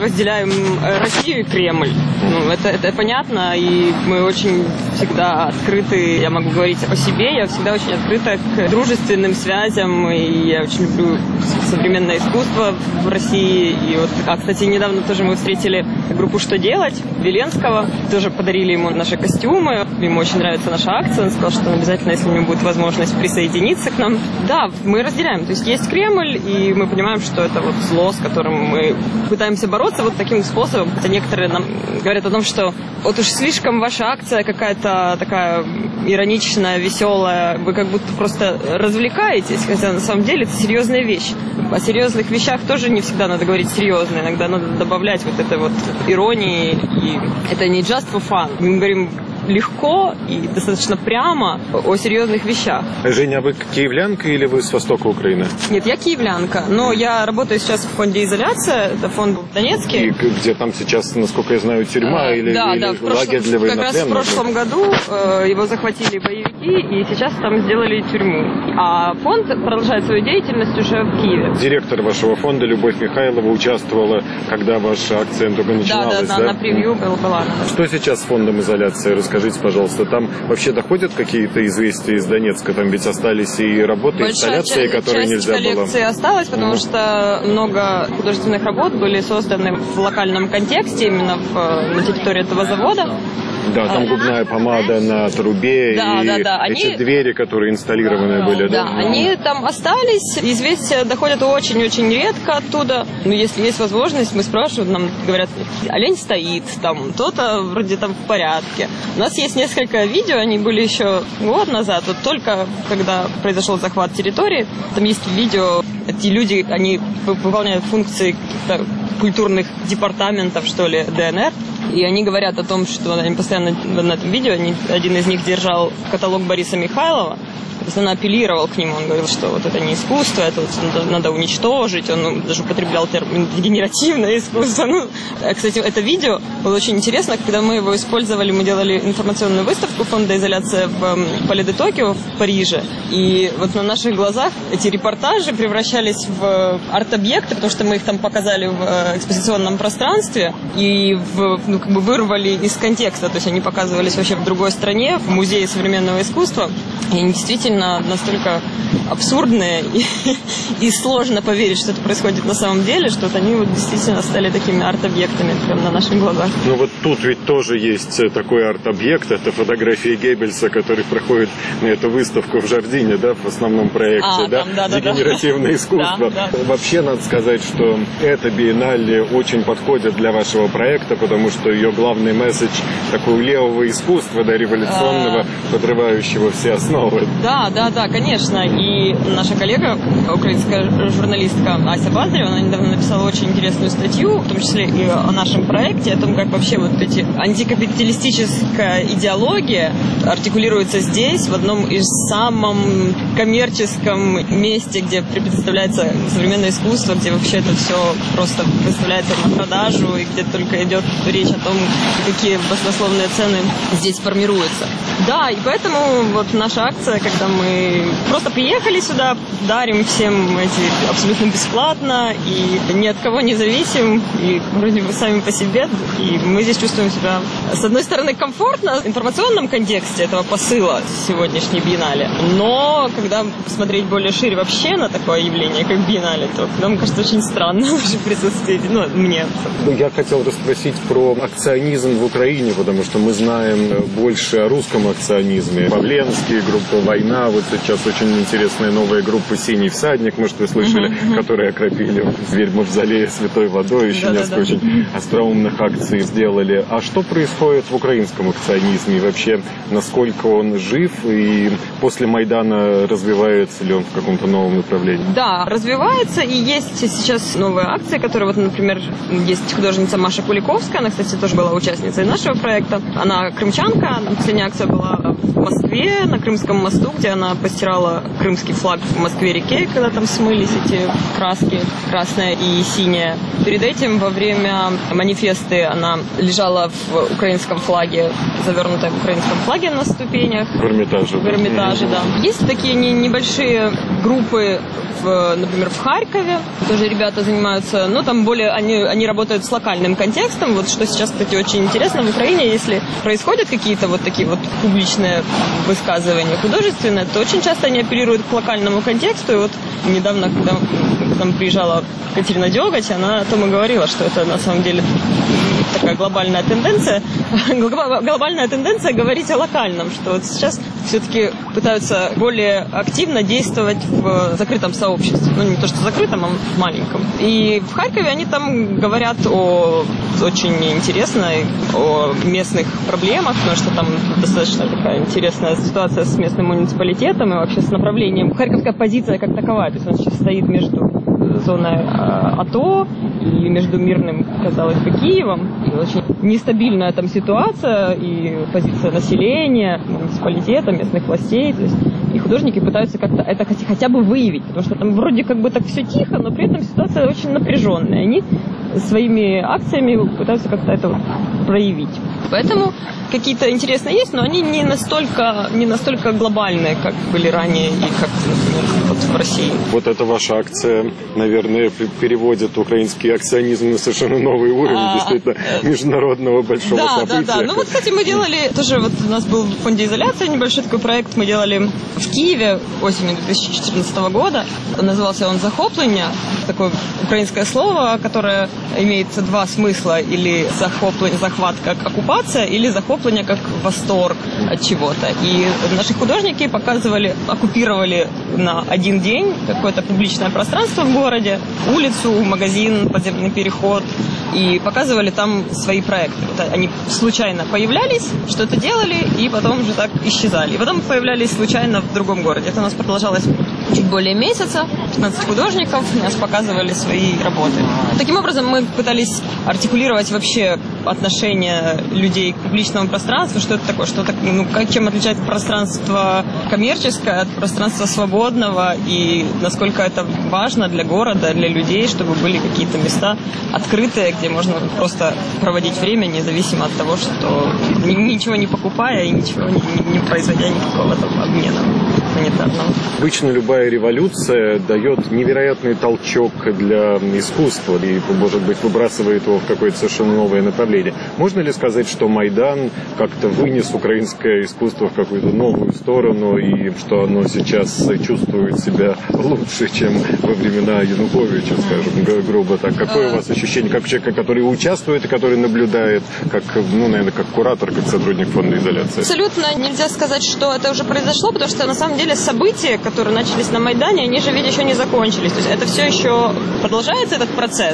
Россию и Кремль. Ну, это понятно, и мы очень всегда открыты, я могу говорить о себе, я всегда очень открыта к дружественным связям, и я очень люблю современное искусство в России. И вот, кстати, недавно тоже мы встретили группу «Что делать» Веленского, тоже подарили ему наши костюмы, ему очень нравится наша акция, он сказал, что он обязательно, если у него будет возможность присоединиться к нам. Да, мы разделяем, то есть есть Кремль, и мы понимаем, что это вот зло, с которым мы пытаемся бороться вот таким способом, хотя некоторые нам говорят о том, что вот уж слишком ваша акция какая-то такая ироничная, веселая, вы как будто просто развлекаетесь, хотя на самом деле это серьезная вещь. О серьезных вещах тоже не всегда надо говорить серьезно, иногда надо добавлять вот этой вот иронии, и это не just for fun. Мы говорим легко и достаточно прямо о серьезных вещах. Женя, а вы киевлянка или вы с востока Украины? Нет, я киевлянка, но я работаю сейчас в фонде «Изоляция», это фонд в Донецке. И где там сейчас, насколько я знаю, тюрьма или лагерь для военнопленных? Как раз в прошлом году его захватили боевики, и сейчас там сделали тюрьму. А фонд продолжает свою деятельность уже в Киеве. Директор вашего фонда Любовь Михайлова участвовала, когда ваша акция только начиналась, да? Да, на превью была. Что сейчас с фондом «Изоляция»? Расскажите, пожалуйста, там вообще доходят какие-то известия из Донецка? Там ведь остались и работы, инсталляции, которые нельзя было... Часть коллекции осталась, потому что много художественных работ были созданы в локальном контексте, именно на территории этого завода. Да, там губная помада на трубе эти двери, которые инсталлированы были. Да, они там остались. Известия доходят очень-очень редко оттуда. Но если есть возможность, мы спрашиваем, нам говорят, олень стоит, там то-то вроде там в порядке. У нас есть несколько видео, они были еще год назад, вот только когда произошел захват территории. Там есть видео, эти люди, они выполняют функции культурных департаментов, что ли, ДНР. И они говорят о том, что они постоянно на этом видео, один из них держал каталог Бориса Михайлова, постоянно апеллировал к нему, он говорил, что вот это не искусство, это вот надо уничтожить, он даже употреблял термин «генеративное искусство». Ну, кстати, это видео было очень интересно, когда мы его использовали, мы делали информационную выставку фонда «Изоляция» в Palais de Tokyo в Париже, и вот на наших глазах эти репортажи превращались в арт-объекты, потому что мы их там показали в экспозиционном пространстве и вырвали из контекста, то есть они показывались вообще в другой стране, в Музее современного искусства, и они действительно настолько абсурдные и сложно поверить, что это происходит на самом деле, что вот они вот действительно стали такими арт-объектами прямо на наших глазах. Ну вот тут ведь тоже есть такой арт-объект, это фотография Геббельса, который проходит на эту выставку в Жардине, да, в основном проекте, дегенеративное искусство. Вообще надо сказать, что эта биеннале биеннале очень подходит для вашего проекта, потому что ее главный месседж такого левого искусства, да, революционного, подрывающего все основы. Да, конечно. И наша коллега, украинская журналистка Ася Баздарева, она недавно написала очень интересную статью, в том числе и о нашем проекте, о том, как вообще вот эти антикапиталистическая идеология артикулируется здесь, в одном из самом коммерческом месте, где представляется современное искусство, где вообще это все просто выставляется на продажу, и где только идет речь о том, какие баснословные цены здесь формируются. Да, и поэтому вот наша акция, когда мы просто приехали сюда, дарим всем эти абсолютно бесплатно, и ни от кого не зависим, и вроде бы сами по себе, и мы здесь чувствуем себя, с одной стороны, комфортно в информационном контексте этого посыла сегодняшней биеннале, но когда посмотреть более шире вообще на такое явление, как биеннале, то нам кажется очень странно наше присутствие, мне. Я хотел расспросить про акционизм в Украине, потому что мы знаем больше о русском акционизме. Павленский, группа «Война», вот сейчас очень интересная новая группа «Синий всадник», может, вы слышали, которые окропили дверь мавзолея святой водой, еще несколько очень остроумных акций сделали. А что происходит в украинском акционизме? И вообще, насколько он жив, и после Майдана развивается ли он в каком-то новом направлении? Да, развивается, и есть сейчас новые акции, которые, вот, например, есть художница Маша Куликовская, она, кстати, тоже была участницей нашего проекта. Она крымчанка, последняя акция была в Москве, на Крымском мосту, где она постирала крымский флаг в Москве-реке, когда там смылись эти краски, красная и синяя. Перед этим, во время манифесты, она лежала в украинском флаге, завернутая в украинском флаге на ступенях. В Эрмитаже. В Эрмитаже, да. Есть такие небольшие группы, например, в Харькове. Тоже ребята занимаются, там более, они работают с локальным контекстом. Вот что сейчас, кстати, очень интересно в Украине, если происходят какие-то вот такие вот публичные высказывания художественные, то очень часто они апеллируют к локальному контексту. И вот недавно, когда к нам приезжала Катерина Дёготь, она о том и говорила, что это на самом деле такая глобальная тенденция говорить о локальном, что вот сейчас все-таки пытаются более активно действовать в закрытом сообществе. Не то, что закрытом, а в маленьком. И в Харькове они там говорят очень интересно о местных проблемах, потому что там достаточно такая интересная ситуация с местным муниципалитетом и вообще с направлением. Харьковская позиция как таковая, то есть она сейчас стоит между зоной АТО и между Мирным, казалось бы, Киевом. И очень нестабильная там ситуация и позиция населения, муниципалитета, местных властей. То есть и художники пытаются как-то это хотя бы выявить, потому что там вроде как бы так все тихо, но при этом ситуация очень напряженная. Они своими акциями пытаются как-то это проявить. Поэтому какие-то интересные есть, но они не настолько глобальные, как были ранее и как, например, вот в России. Вот эта ваша акция, наверное, переводит украинский акционизм на совершенно новый уровень, действительно, международного большого события. Да. Вот, кстати, мы делали, тоже вот у нас был в фонде изоляции небольшой такой проект, мы делали в Киеве осенью 2014 года. Назывался он «Захоплення». Такое украинское слово, которое имеет два смысла. Или захват как оккупация, или захопление как восторг от чего-то. И наши художники оккупировали на один день какое-то публичное пространство в городе, улицу, магазин, подземный переход, и показывали там свои проекты. Вот они случайно появлялись, что-то делали, и потом уже так исчезали. И потом появлялись случайно в другом городе. Это у нас продолжалось чуть более месяца. 15 художников нас показывали свои работы. Таким образом, мы пытались артикулировать вообще отношение людей к публичному пространству, что это такое, чем отличается пространство коммерческое от пространства свободного, и насколько это важно для города, для людей, чтобы были какие-то места открытые, где можно просто проводить время, независимо от того, что ничего не покупая и ничего не производя никакого там обмена монетарного. Обычно любая революция дает невероятный толчок для искусства и, может быть, выбрасывает его в какое-то совершенно новое направление. Можно ли сказать, что Майдан как-то вынес украинское искусство в какую-то новую сторону, и что оно сейчас чувствует себя лучше, чем во времена Януковича, скажем, грубо так? Какое у вас ощущение, как человека, который участвует и который наблюдает, как, наверное, как куратор, как сотрудник фонда изоляции? Абсолютно нельзя сказать, что это уже произошло, потому что на самом деле события, которые начались на Майдане, они же ведь еще не закончились. То есть это все еще продолжается, этот процесс.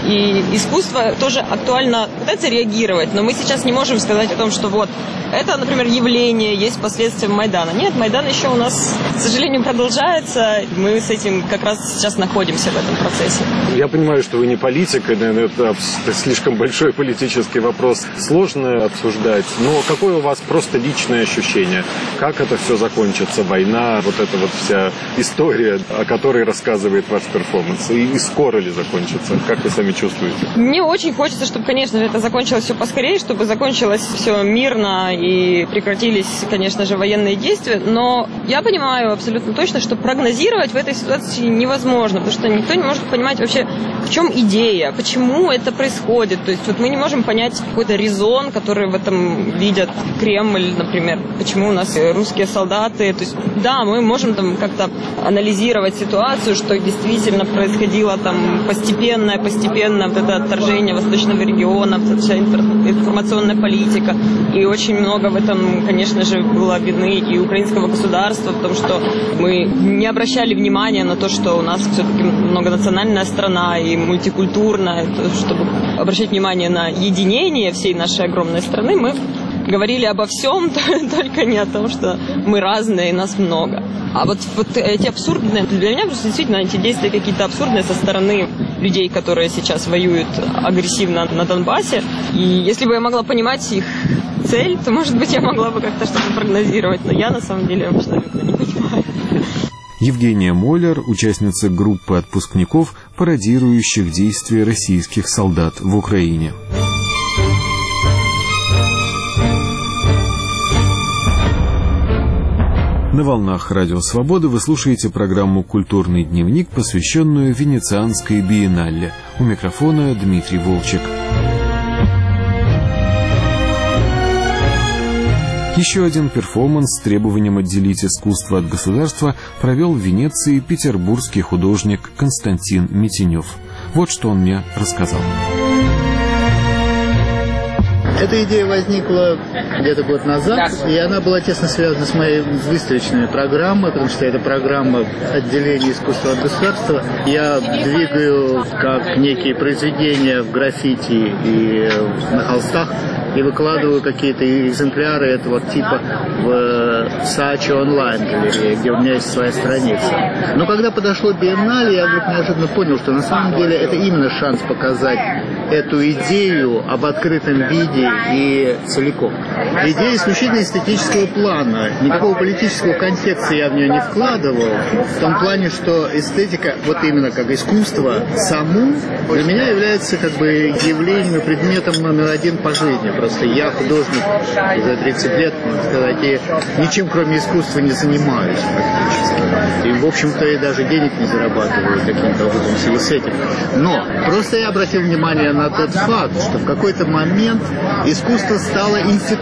И искусство тоже актуально пытается реагировать, но мы сейчас не можем сказать о том, что вот это, например, явление, есть последствия Майдана. Нет, Майдан еще у нас, к сожалению, продолжается. Мы с этим как раз сейчас находимся в этом процессе. Я понимаю, что вы не политик, и, наверное, это слишком большой политический вопрос. Сложно обсуждать, но какое у вас просто личное ощущение? Как это все закончится? Война, вот эта вот вся история, о которой рассказывает ваш перформанс. И скоро ли закончится? Как вы сами чувствуете? Мне очень хочется, чтобы, конечно же, это закончилось все поскорее, чтобы закончилось все мирно и прекратились, конечно же, военные действия. Но я понимаю абсолютно точно, что прогнозировать в этой ситуации невозможно, потому что никто не может понимать вообще, в чем идея, почему это происходит. То есть вот мы не можем понять какой-то резон, который в этом видят Кремль, например. Почему у нас русские солдаты. То есть, да, мы можем там как-то анализировать ситуацию, что действительно происходило там постепенное вот это отторжение восточного региона, вся информационная политика. И очень много в этом, конечно же, было вины и украинского государства, потому что мы не обращали внимания на то, что у нас все-таки многонациональная страна и мультикультурная. Чтобы обращать внимание на единение всей нашей огромной страны, мы говорили обо всем, только не о том, что мы разные и нас много. А вот эти абсурдные, для меня просто действительно эти действия какие-то абсурдные со стороны людей, которые сейчас воюют агрессивно на Донбассе. И если бы я могла понимать их цель, то, может быть, я могла бы как-то что-то прогнозировать. Но я, на самом деле, абсолютно не понимаю. Евгения Моллер, участница группы отпускников, пародирующих действия российских солдат в Украине. На волнах Радио Свобода вы слушаете программу «Культурный дневник», посвященную Венецианской биеннале. У микрофона Дмитрий Волчек. Еще один перформанс с требованием отделить искусство от государства провел в Венеции петербургский художник Константин Митенев. Вот что он мне рассказал. Эта идея возникла где-то год назад, и она была тесно связана с моей выставочной программой, потому что это программа отделения искусства от государства. Я двигаю как некие произведения в граффити и на холстах, и выкладываю какие-то экземпляры этого типа в Саачи онлайн-галерее, где у меня есть своя страница. Но когда подошло биеннале, я вдруг неожиданно понял, что на самом деле это именно шанс показать эту идею об открытом виде и целиком. Идея исключительно эстетического плана. Никакого политического контекста я в нее не вкладывал. В том плане, что эстетика, вот именно как искусство, само для меня является как бы явлением и предметом номер один по жизни. Просто я художник за 30 лет, можно сказать, и ничем кроме искусства не занимаюсь практически. И, в общем-то, и даже денег не зарабатываю каким-то образом в связи с этим. Но просто я обратил внимание на тот факт, что в какой-то момент искусство стало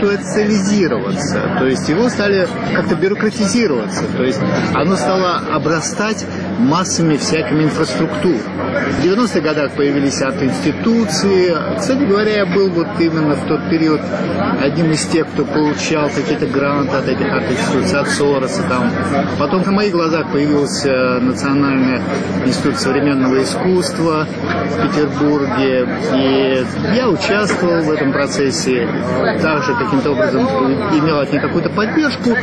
институциализироваться, то есть его стали как-то бюрократизироваться, то есть оно стало обрастать массами всякими инфраструктур. В 90-х годах появились арт-институции. Кстати говоря, я был вот именно в тот период одним из тех, кто получал какие-то гранты от этих арт-институций, от Сороса там. Потом на моих глазах появился Национальный институт современного искусства в Петербурге. И я участвовал в этом процессе, также каким-то образом имел от них какую-то поддержку.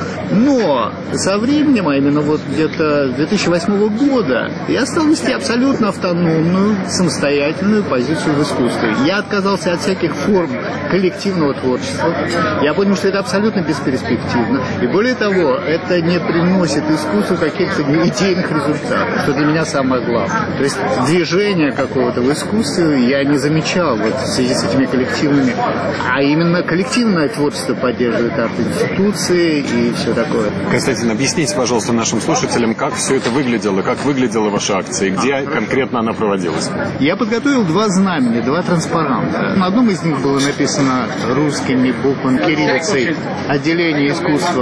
Но со временем, а именно вот где-то 2008 года, я стал вести абсолютно автономную, самостоятельную позицию в искусстве. Я отказался от всяких форм коллективного творчества. Я понял, что это абсолютно бесперспективно. И более того, это не приносит искусству каких-то идейных результатов, что для меня самое главное. То есть движение какого-то в искусстве я не замечал вот в связи с этими коллективными, а именно коллективное творчество поддерживает арт-институции и все такое. Константин, объясните, пожалуйста, нашим слушателям, как все это выглядело, как выглядела ваша акция и где конкретно она проводилась. Я подготовил два знамени, два транспаранта. На одном из них было написано русскими буквами кириллицей «Отделение искусства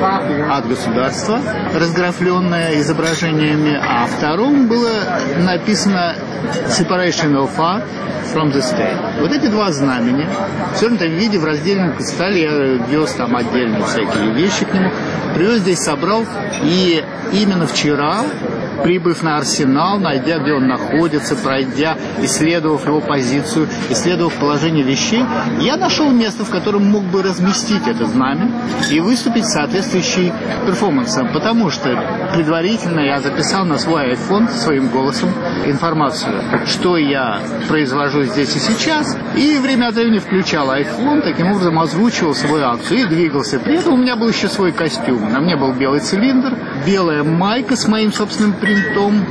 от государства», разграфленное изображениями, а втором было написано «Separation of art from the state». Вот эти два знамени в свернутом виде в раздельном столе я вез там отдельные всякие вещи к нему, привез здесь, собрал, и именно вчера прибыв на Арсенал, найдя, где он находится, пройдя, исследовав его позицию, исследовав положение вещей, я нашел место, в котором мог бы разместить это знамя и выступить соответствующий перформансом, потому что предварительно я записал на свой iPhone своим голосом информацию, что я произвожу здесь и сейчас, и время от времени включал iPhone, таким образом озвучивал свою акцию и двигался. При этом у меня был еще свой костюм. На мне был белый цилиндр, белая майка с моим собственным принтом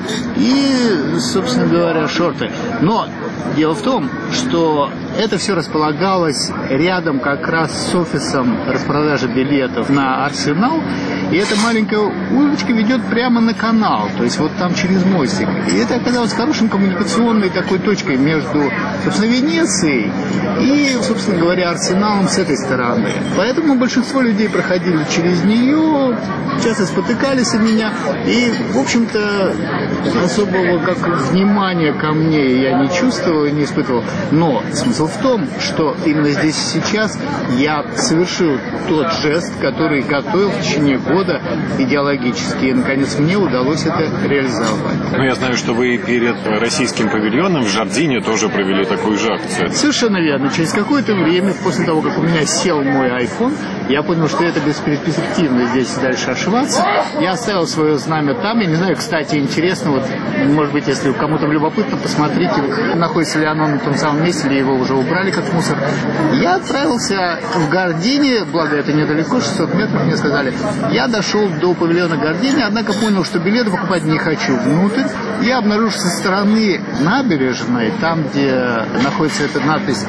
и, собственно говоря, шорты. Но дело в том, что это все располагалось рядом как раз с офисом распродажи билетов на Арсенал, и эта маленькая улочка ведет прямо на канал, то есть вот там через мостик. И это оказалось хорошей коммуникационной такой точкой между, собственно, Венецией и, собственно говоря, Арсеналом с этой стороны. Поэтому большинство людей проходили через нее, часто спотыкались о меня, и, в общем-то, особого как внимания ко мне я не чувствовал и не испытывал. Но смысл в том, что именно здесь и сейчас я совершил тот жест, который готовил в течение года идеологически, и, наконец, мне удалось это реализовать. Ну, я знаю, что вы перед российским павильоном в Жардине тоже провели такую же акцию. Совершенно верно. Через какое-то время, после того, как у меня сел мой iPhone, я понял, что это бесперспективно здесь дальше ошиваться. Я оставил свое знамя там. Я не знаю, кстати, интересно, вот, может быть, если кому-то любопытно, посмотрите, находится ли оно на том самом месте, или его уже убрали как мусор. Я отправился в Гардини, благо это недалеко, 600 метров, мне сказали. Я дошел до павильона Гардини, однако понял, что билеты покупать не хочу внутрь. Я обнаружил со стороны набережной, там, где находится эта надпись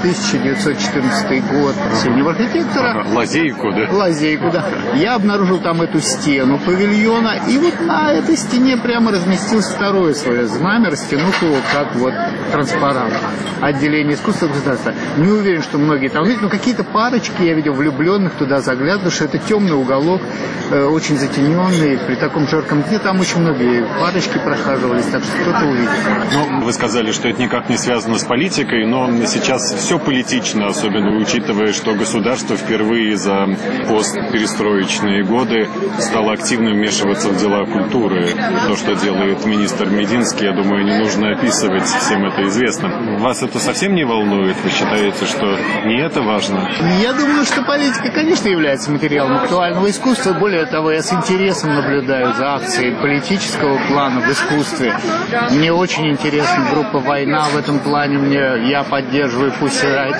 1914 год сильного архитектора. Лазейку, да? Лазейку, да. Я обнаружил там эту стену павильона, и вот на этой стене прямо разместилось второе свое знамя, растянув его как вот транспарант. Отделение искусства и государства. Не уверен, что многие там видят, но какие-то парочки я видел влюбленных туда заглядывают, что это темный уголок, очень затененный, при таком жарком дне там очень многие парочки прохаживались, так что кто-то увидит. Ну, вы сказали, что это никак не связано с политикой, но сейчас все политично, особенно учитывая, что государство впервые за постперестроечные годы стало активно вмешиваться в дела культуры. То, что делает министр Мединский, я думаю, не нужно описывать, всем это известно. Вас это совсем не волнует? Вы считаете, что не это важно? Я думаю, что политика, конечно, является материалом актуального искусства. Более того, я с интересом наблюдаю за акцией политического плана в искусстве. Мне очень интересна группа «Война» в этом плане. Я поддерживаю Pussy Riot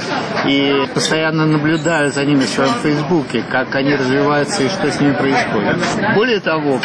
и постоянно наблюдаю за ними в своем Фейсбуке, как они развиваются и что с ними происходит. Более того,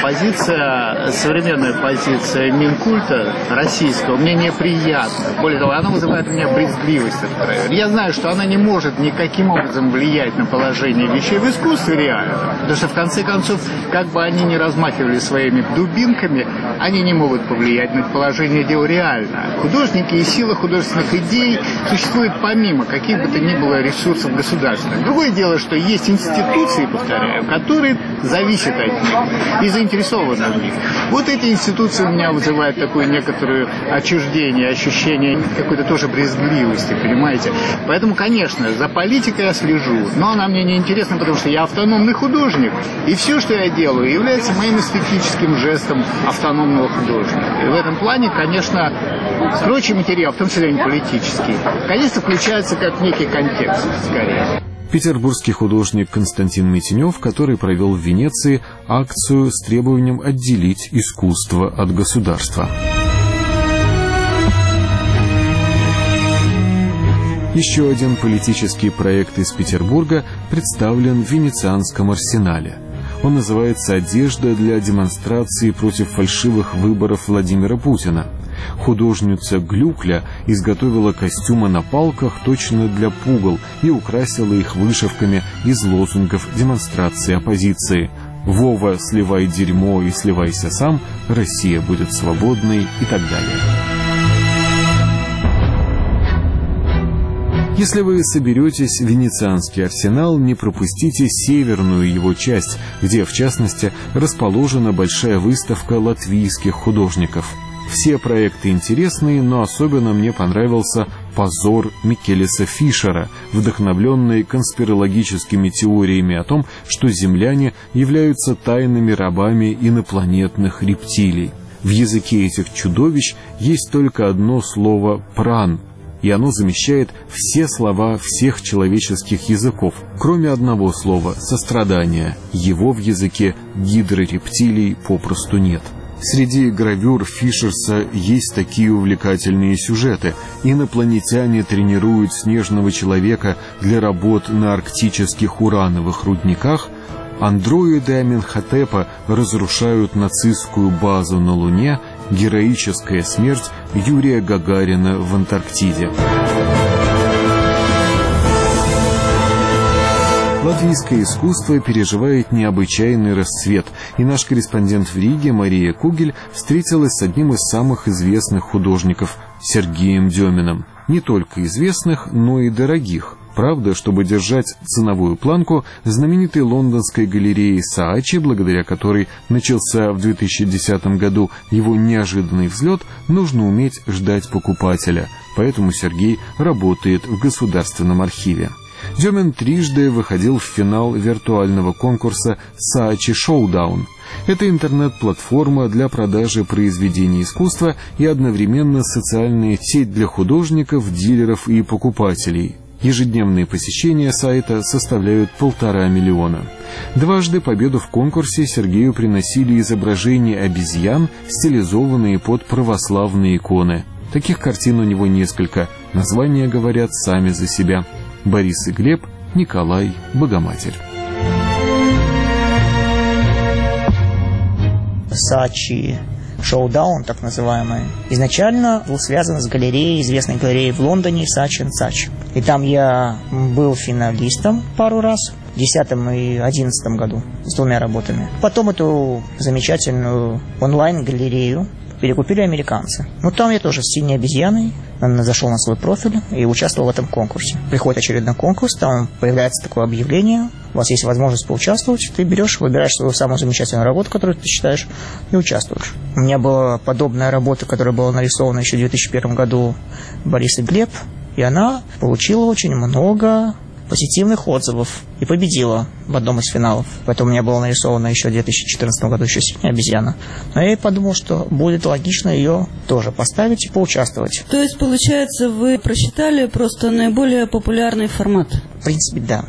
современная позиция Минкульта российского мне неприятна. Более того, она вызывает у меня брезгливость. Я знаю, что она не может никаким образом влиять на положение вещей в искусстве реально. Потому что, в конце концов, как бы они ни размахивали своими дубинками, они не могут повлиять на положение дел реально. Художники и сила художественных идей существуют помимо каких бы то ни было ресурсов государственных. Другое дело, что есть институции, повторяю, которые зависят от них и заинтересованы в них. Вот эти институции у меня вызывают такое некоторое отчуждение, ощущение какой-то тоже брезгливости, понимаете? Поэтому, конечно, за политикой я слежу, но она мне не интересна, потому что я автономный художник, и все, что я делаю, является моим эстетическим жестом автономного художника. И в этом плане, конечно, прочий материал, в том числе и политический, конечно, включается как некий контекст, скорее. Петербургский художник Константин Митенев, который провел в Венеции акцию с требованием отделить искусство от государства. Еще один политический проект из Петербурга представлен в Венецианском арсенале. Он называется «Одежда для демонстрации против фальшивых выборов Владимира Путина». Художница Глюкля изготовила костюмы на палках точно для пугал и украсила их вышивками из лозунгов демонстрации оппозиции: «Вова, сливай дерьмо и сливайся сам», «Россия будет свободной» и так далее. Если вы соберетесь в Венецианский арсенал, не пропустите северную его часть, где, в частности, расположена большая выставка латвийских художников. Все проекты интересные, но особенно мне понравился «Позор» Микелеса Фишера, вдохновленный конспирологическими теориями о том, что земляне являются тайными рабами инопланетных рептилий. В языке этих чудовищ есть только одно слово «пран», и оно замещает все слова всех человеческих языков, кроме одного слова «сострадание». Его в языке гидрорептилий попросту нет. Среди гравюр Фишерса есть такие увлекательные сюжеты. Инопланетяне тренируют снежного человека для работ на арктических урановых рудниках, андроиды Аменхотепа разрушают нацистскую базу на Луне, героическая смерть Юрия Гагарина в Антарктиде. Латвийское искусство переживает необычайный расцвет, и наш корреспондент в Риге Мария Кугель встретилась с одним из самых известных художников Сергеем Деминым. Не только известных, но и дорогих. Правда, чтобы держать ценовую планку знаменитой лондонской галереи Саачи, благодаря которой начался в 2010 году его неожиданный взлет, нужно уметь ждать покупателя. Поэтому Сергей работает в Государственном архиве. Демин трижды выходил в финал виртуального конкурса Saatchi Showdown. Это интернет-платформа для продажи произведений искусства и одновременно социальная сеть для художников, дилеров и покупателей. Ежедневные посещения сайта составляют 1,5 миллиона. Дважды победу в конкурсе Сергею приносили изображения обезьян, стилизованные под православные иконы. Таких картин у него несколько. Названия говорят сами за себя. Борис и Глеб, Николай, Богоматерь. Saatchi Showdown, так называемый, изначально был связан с галереей, известной галереей в Лондоне Saatchi & Saatchi. И там я был финалистом пару раз, в 2010 и 2011 году, с 2 работами. Потом эту замечательную онлайн-галерею перекупили американцы. Ну, там я тоже с синей обезьяной зашел на свой профиль и участвовал в этом конкурсе. Приходит очередной конкурс, там появляется такое объявление, у вас есть возможность поучаствовать, ты берешь, выбираешь свою самую замечательную работу, которую ты считаешь, и участвуешь. У меня была подобная работа, которая была нарисована еще в 2001 году, Борис и Глеб, и она получила очень много позитивных отзывов и победила в одном из финалов. Поэтому у меня было нарисовано еще в 2014 году еще синяя обезьяна. Но я и подумал, что будет логично ее тоже поставить и поучаствовать. То есть, получается, вы просчитали просто наиболее популярный формат? В принципе, да.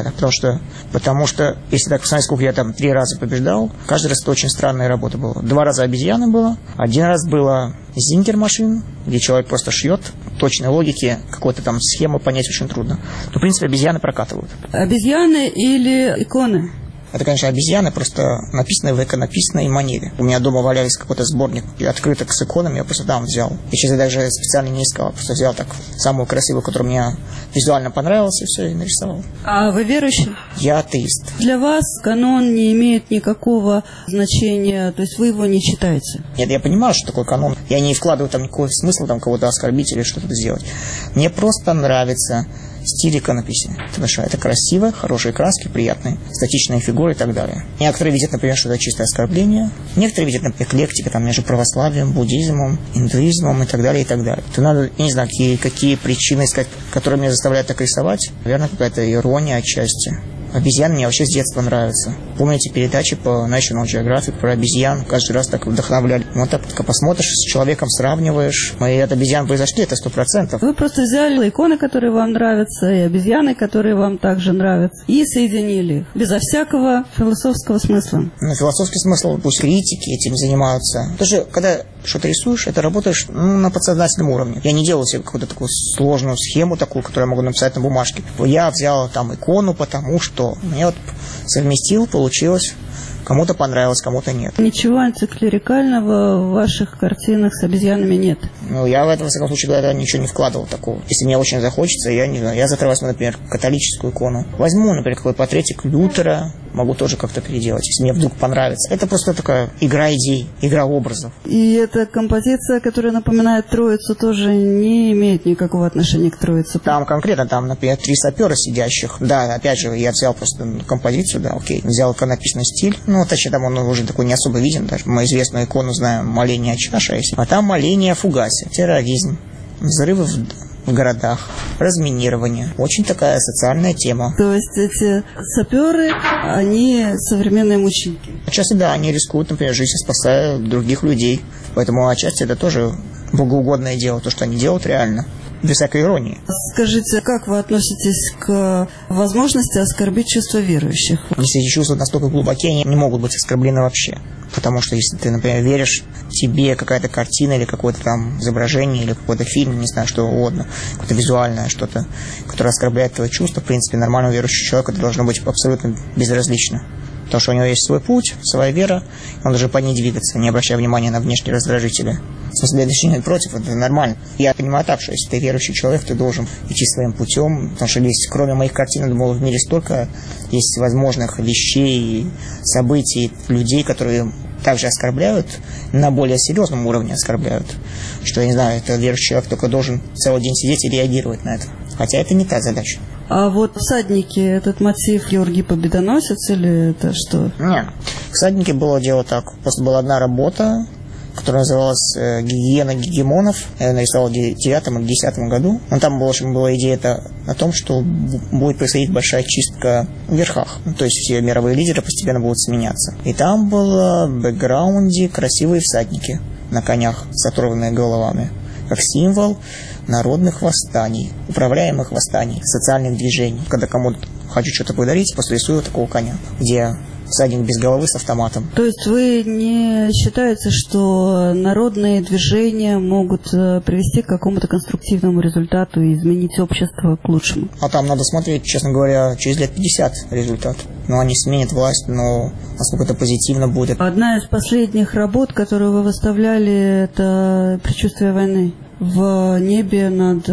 Потому что, если так посмотреть, сколько я там 3 раза побеждал, каждый раз это очень странная работа была. 2 раза обезьяны было, 1 раз было зингер-машин, где человек просто шьет, точной логики, какой-то там схему понять очень трудно. Но, в принципе, обезьяны прокатывают. Обезьяны или иконы? Это, конечно, обезьяны, просто написанные в иконописной манере. У меня дома валялись какой-то сборник открыток с иконами, я просто там взял. И сейчас я даже специально не искал, просто взял так самую красивую, которая мне визуально понравилась, и все, и нарисовал. А вы верующий? Я атеист. Для вас канон не имеет никакого значения, то есть вы его не читаете? Нет, я понимаю, что такое канон. Я не вкладываю там никакой смысл там кого-то оскорбить или что-то сделать. Мне просто нравится стиль иконописи. Потому что это красиво, хорошие краски, приятные, статичные фигуры и так далее. Некоторые видят, например, что это чистое оскорбление. Некоторые видят, например, эклектика там, между православием, буддизмом, индуизмом и так далее, и так далее. То надо, я не знаю, какие причины искать, которые меня заставляют так рисовать. Наверное, какая-то ирония отчасти. Обезьяны мне вообще с детства нравятся. Помните передачи по National Geographic про обезьян? Каждый раз так вдохновляли. Вот так посмотришь, с человеком сравниваешь. И от обезьян произошли, это 100%. Вы просто взяли иконы, которые вам нравятся, и обезьяны, которые вам также нравятся, и соединили их безо всякого философского смысла. Философский смысл, пусть критики этим занимаются. Потому что, когда что-то рисуешь, это работаешь на подсознательном уровне. Я не делал себе какую-то такую сложную схему, такую, которую я могу написать на бумажке. Я взял там икону, потому что мне вот совместил, получилось. Кому-то понравилось, кому-то нет. Ничего антиклерикального в ваших картинах с обезьянами нет? Ну, я в этом, во всяком случае, говоря, ничего не вкладывал такого. Если мне очень захочется, я не знаю, я завтра возьму, например, католическую икону. Возьму, например, какой портретик Лютера, могу тоже как-то переделать, если мне вдруг понравится. Это просто такая игра идей, игра образов. И эта композиция, которая напоминает Троицу, тоже не имеет никакого отношения к Троице? Там конкретно, там, например, 3 сапера сидящих. Да, опять же, я взял просто композицию, да, окей. Взял иконописный стиль. Ну, точнее, там он уже такой не особо виден. Даже мы известную икону знаем, моление о чаше. А там моление о фугасе, терроризм, взрывы в городах, разминирование. Очень такая социальная тема. То есть эти саперы, они современные мученики? Отчасти да, они рискуют, например, жизнь, спасая других людей. Поэтому отчасти это тоже богоугодное дело, то, что они делают реально. Без всякой иронии. Скажите, как вы относитесь к возможности оскорбить чувства верующих? Если эти чувства настолько глубокие, они не могут быть оскорблены вообще. Потому что если ты, например, веришь, тебе какая-то картина или какое-то там изображение, или какой-то фильм, не знаю, что угодно, какое-то визуальное что-то, которое оскорбляет твои чувства, в принципе, нормального верующего человека это должно быть абсолютно безразлично. Потому что у него есть свой путь, своя вера, он должен по ней двигаться, не обращая внимания на внешние раздражители. В смысле, если нет против, это нормально. Я понимаю так, что если ты верующий человек, ты должен идти своим путем, потому что есть, кроме моих картин, я думал, в мире столько есть возможных вещей, событий, людей, которые также оскорбляют, на более серьезном уровне оскорбляют, что, я не знаю, это верующий человек только должен целый день сидеть и реагировать на это. Хотя это не та задача. А вот всадники, этот мотив Георгий Победоносец или это что? Нет, всадники было дело так. Просто была одна работа, которая называлась «Гигиена гегемонов». Я нарисовал в 2009 или 2010 году. Но там была идея о том, что будет происходить большая чистка в верхах. То есть все мировые лидеры постепенно будут сменяться. И там было в бэкграунде красивые всадники на конях с оторванными головами. Как символ народных восстаний, управляемых восстаний, социальных движений. Когда кому-то хочу что-то подарить, просто рисую такого коня, где всадник без головы с автоматом. То есть вы не считаете, что народные движения могут привести к какому-то конструктивному результату и изменить общество к лучшему? А там надо смотреть, честно говоря, через лет 50 результат. Но они сменят власть, но насколько это позитивно будет. Одна из последних работ, которую вы выставляли, это «Предчувствие войны». В небе над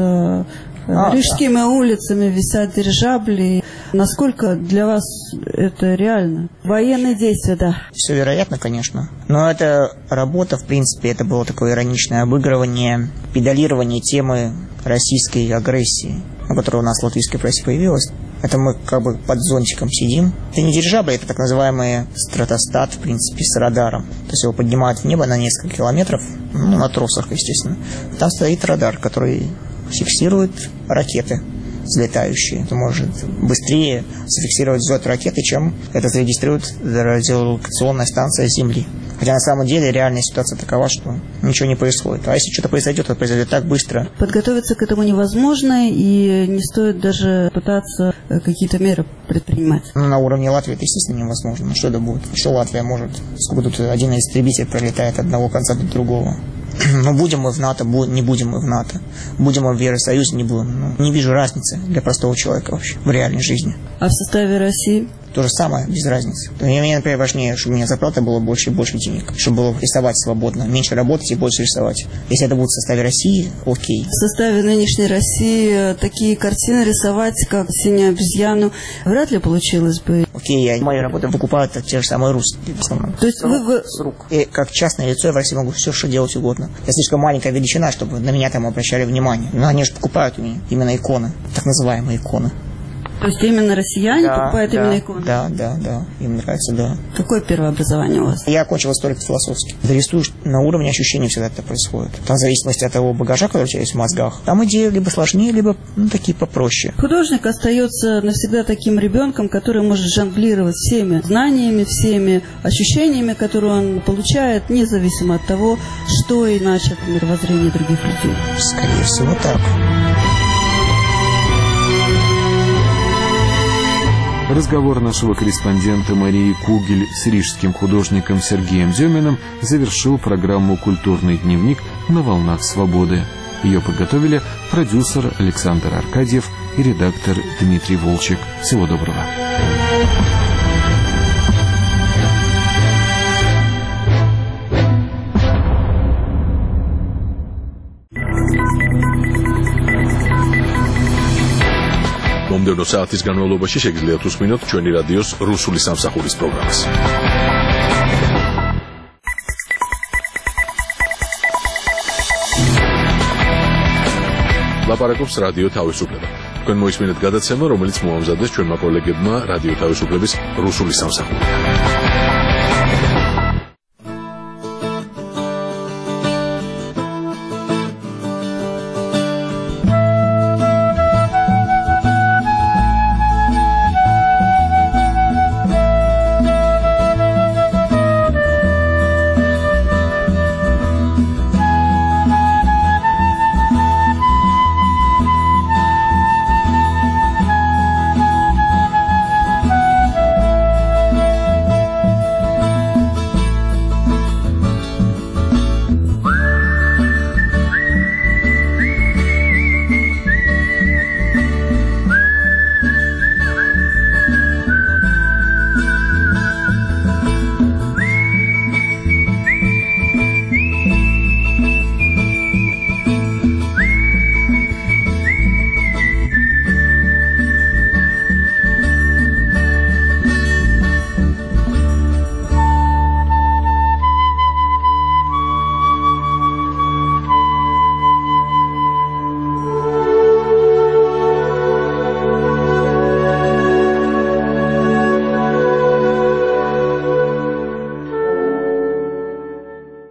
рижскими улицами висят дирижабли. Насколько для вас это реально? Военные действия, да. Все вероятно, конечно. Но эта работа, в принципе, это было такое ироничное обыгрывание, педалирование темы российской агрессии, которая у нас в латвийской прессе появилась. Это мы как бы под зонтиком сидим. Это не дирижабли, это так называемый стратостат, в принципе, с радаром. То есть его поднимают в небо на несколько километров, на тросах, естественно. Там стоит радар, который фиксирует ракеты взлетающие. Это может быстрее зафиксировать взлет ракеты, чем это зарегистрирует радиолокационная станция Земли. Хотя на самом деле реальная ситуация такова, что ничего не происходит. А если что-то произойдет, то произойдет так быстро. Подготовиться к этому невозможно, и не стоит даже пытаться какие-то меры предпринимать. На уровне Латвии это, естественно, невозможно. Ну что это будет? Что Латвия может? Сколько тут один истребитель пролетает от одного конца до другого? Ну, будем мы в НАТО, не будем мы в НАТО. Будем мы в Евросоюзе, не будем. Не вижу разницы для простого человека вообще в реальной жизни. А в составе России? То же самое, без разницы. Мне, например, важнее, чтобы у меня зарплата была больше и больше денег. Чтобы было рисовать свободно. Меньше работать и больше рисовать. Если это будет в составе России, окей. В составе нынешней России такие картины рисовать, как «Синюю обезьяну», вряд ли получилось бы. Окей, мои работы покупают те же самые русские в основном. То есть вы... С рук. И как частное лицо я в России могу все, что делать угодно. Я слишком маленькая величина, чтобы на меня там обращали внимание. Но они же покупают у меня именно иконы. Так называемые иконы. То есть именно россияне покупают именно иконы? Да. Им нравится, да. Какое первое образование у вас? Я окончил историко-философский. Рисуешь на уровне ощущений, всегда это происходит. Там в зависимости от того багажа, который у тебя есть в мозгах, там идеи либо сложнее, либо такие попроще. Художник остается навсегда таким ребенком, который может жонглировать всеми знаниями, всеми ощущениями, которые он получает, независимо от того, что и значит мировоззрение других людей. Скорее всего, так. Разговор нашего корреспондента Марии Кугель с рижским художником Сергеем Деминым завершил программу «Культурный дневник» на волнах свободы. Ее подготовили продюсер Александр Аркадьев и редактор Дмитрий Волчек. Всего доброго. მომდევნო საათის განმავლობაში შეგიძლიათ უსმინოთ ჩვენი რადიოს რუსული სამსახურის პროგრამას. ლაპარაკობს რადიო თავისუფლება. თქვენ მოისმინეთ გადაცემა, რომელიც მოამზადეს ჩვენმა კოლეგებმა რადიო თავისუფლების რუსული სამსახური.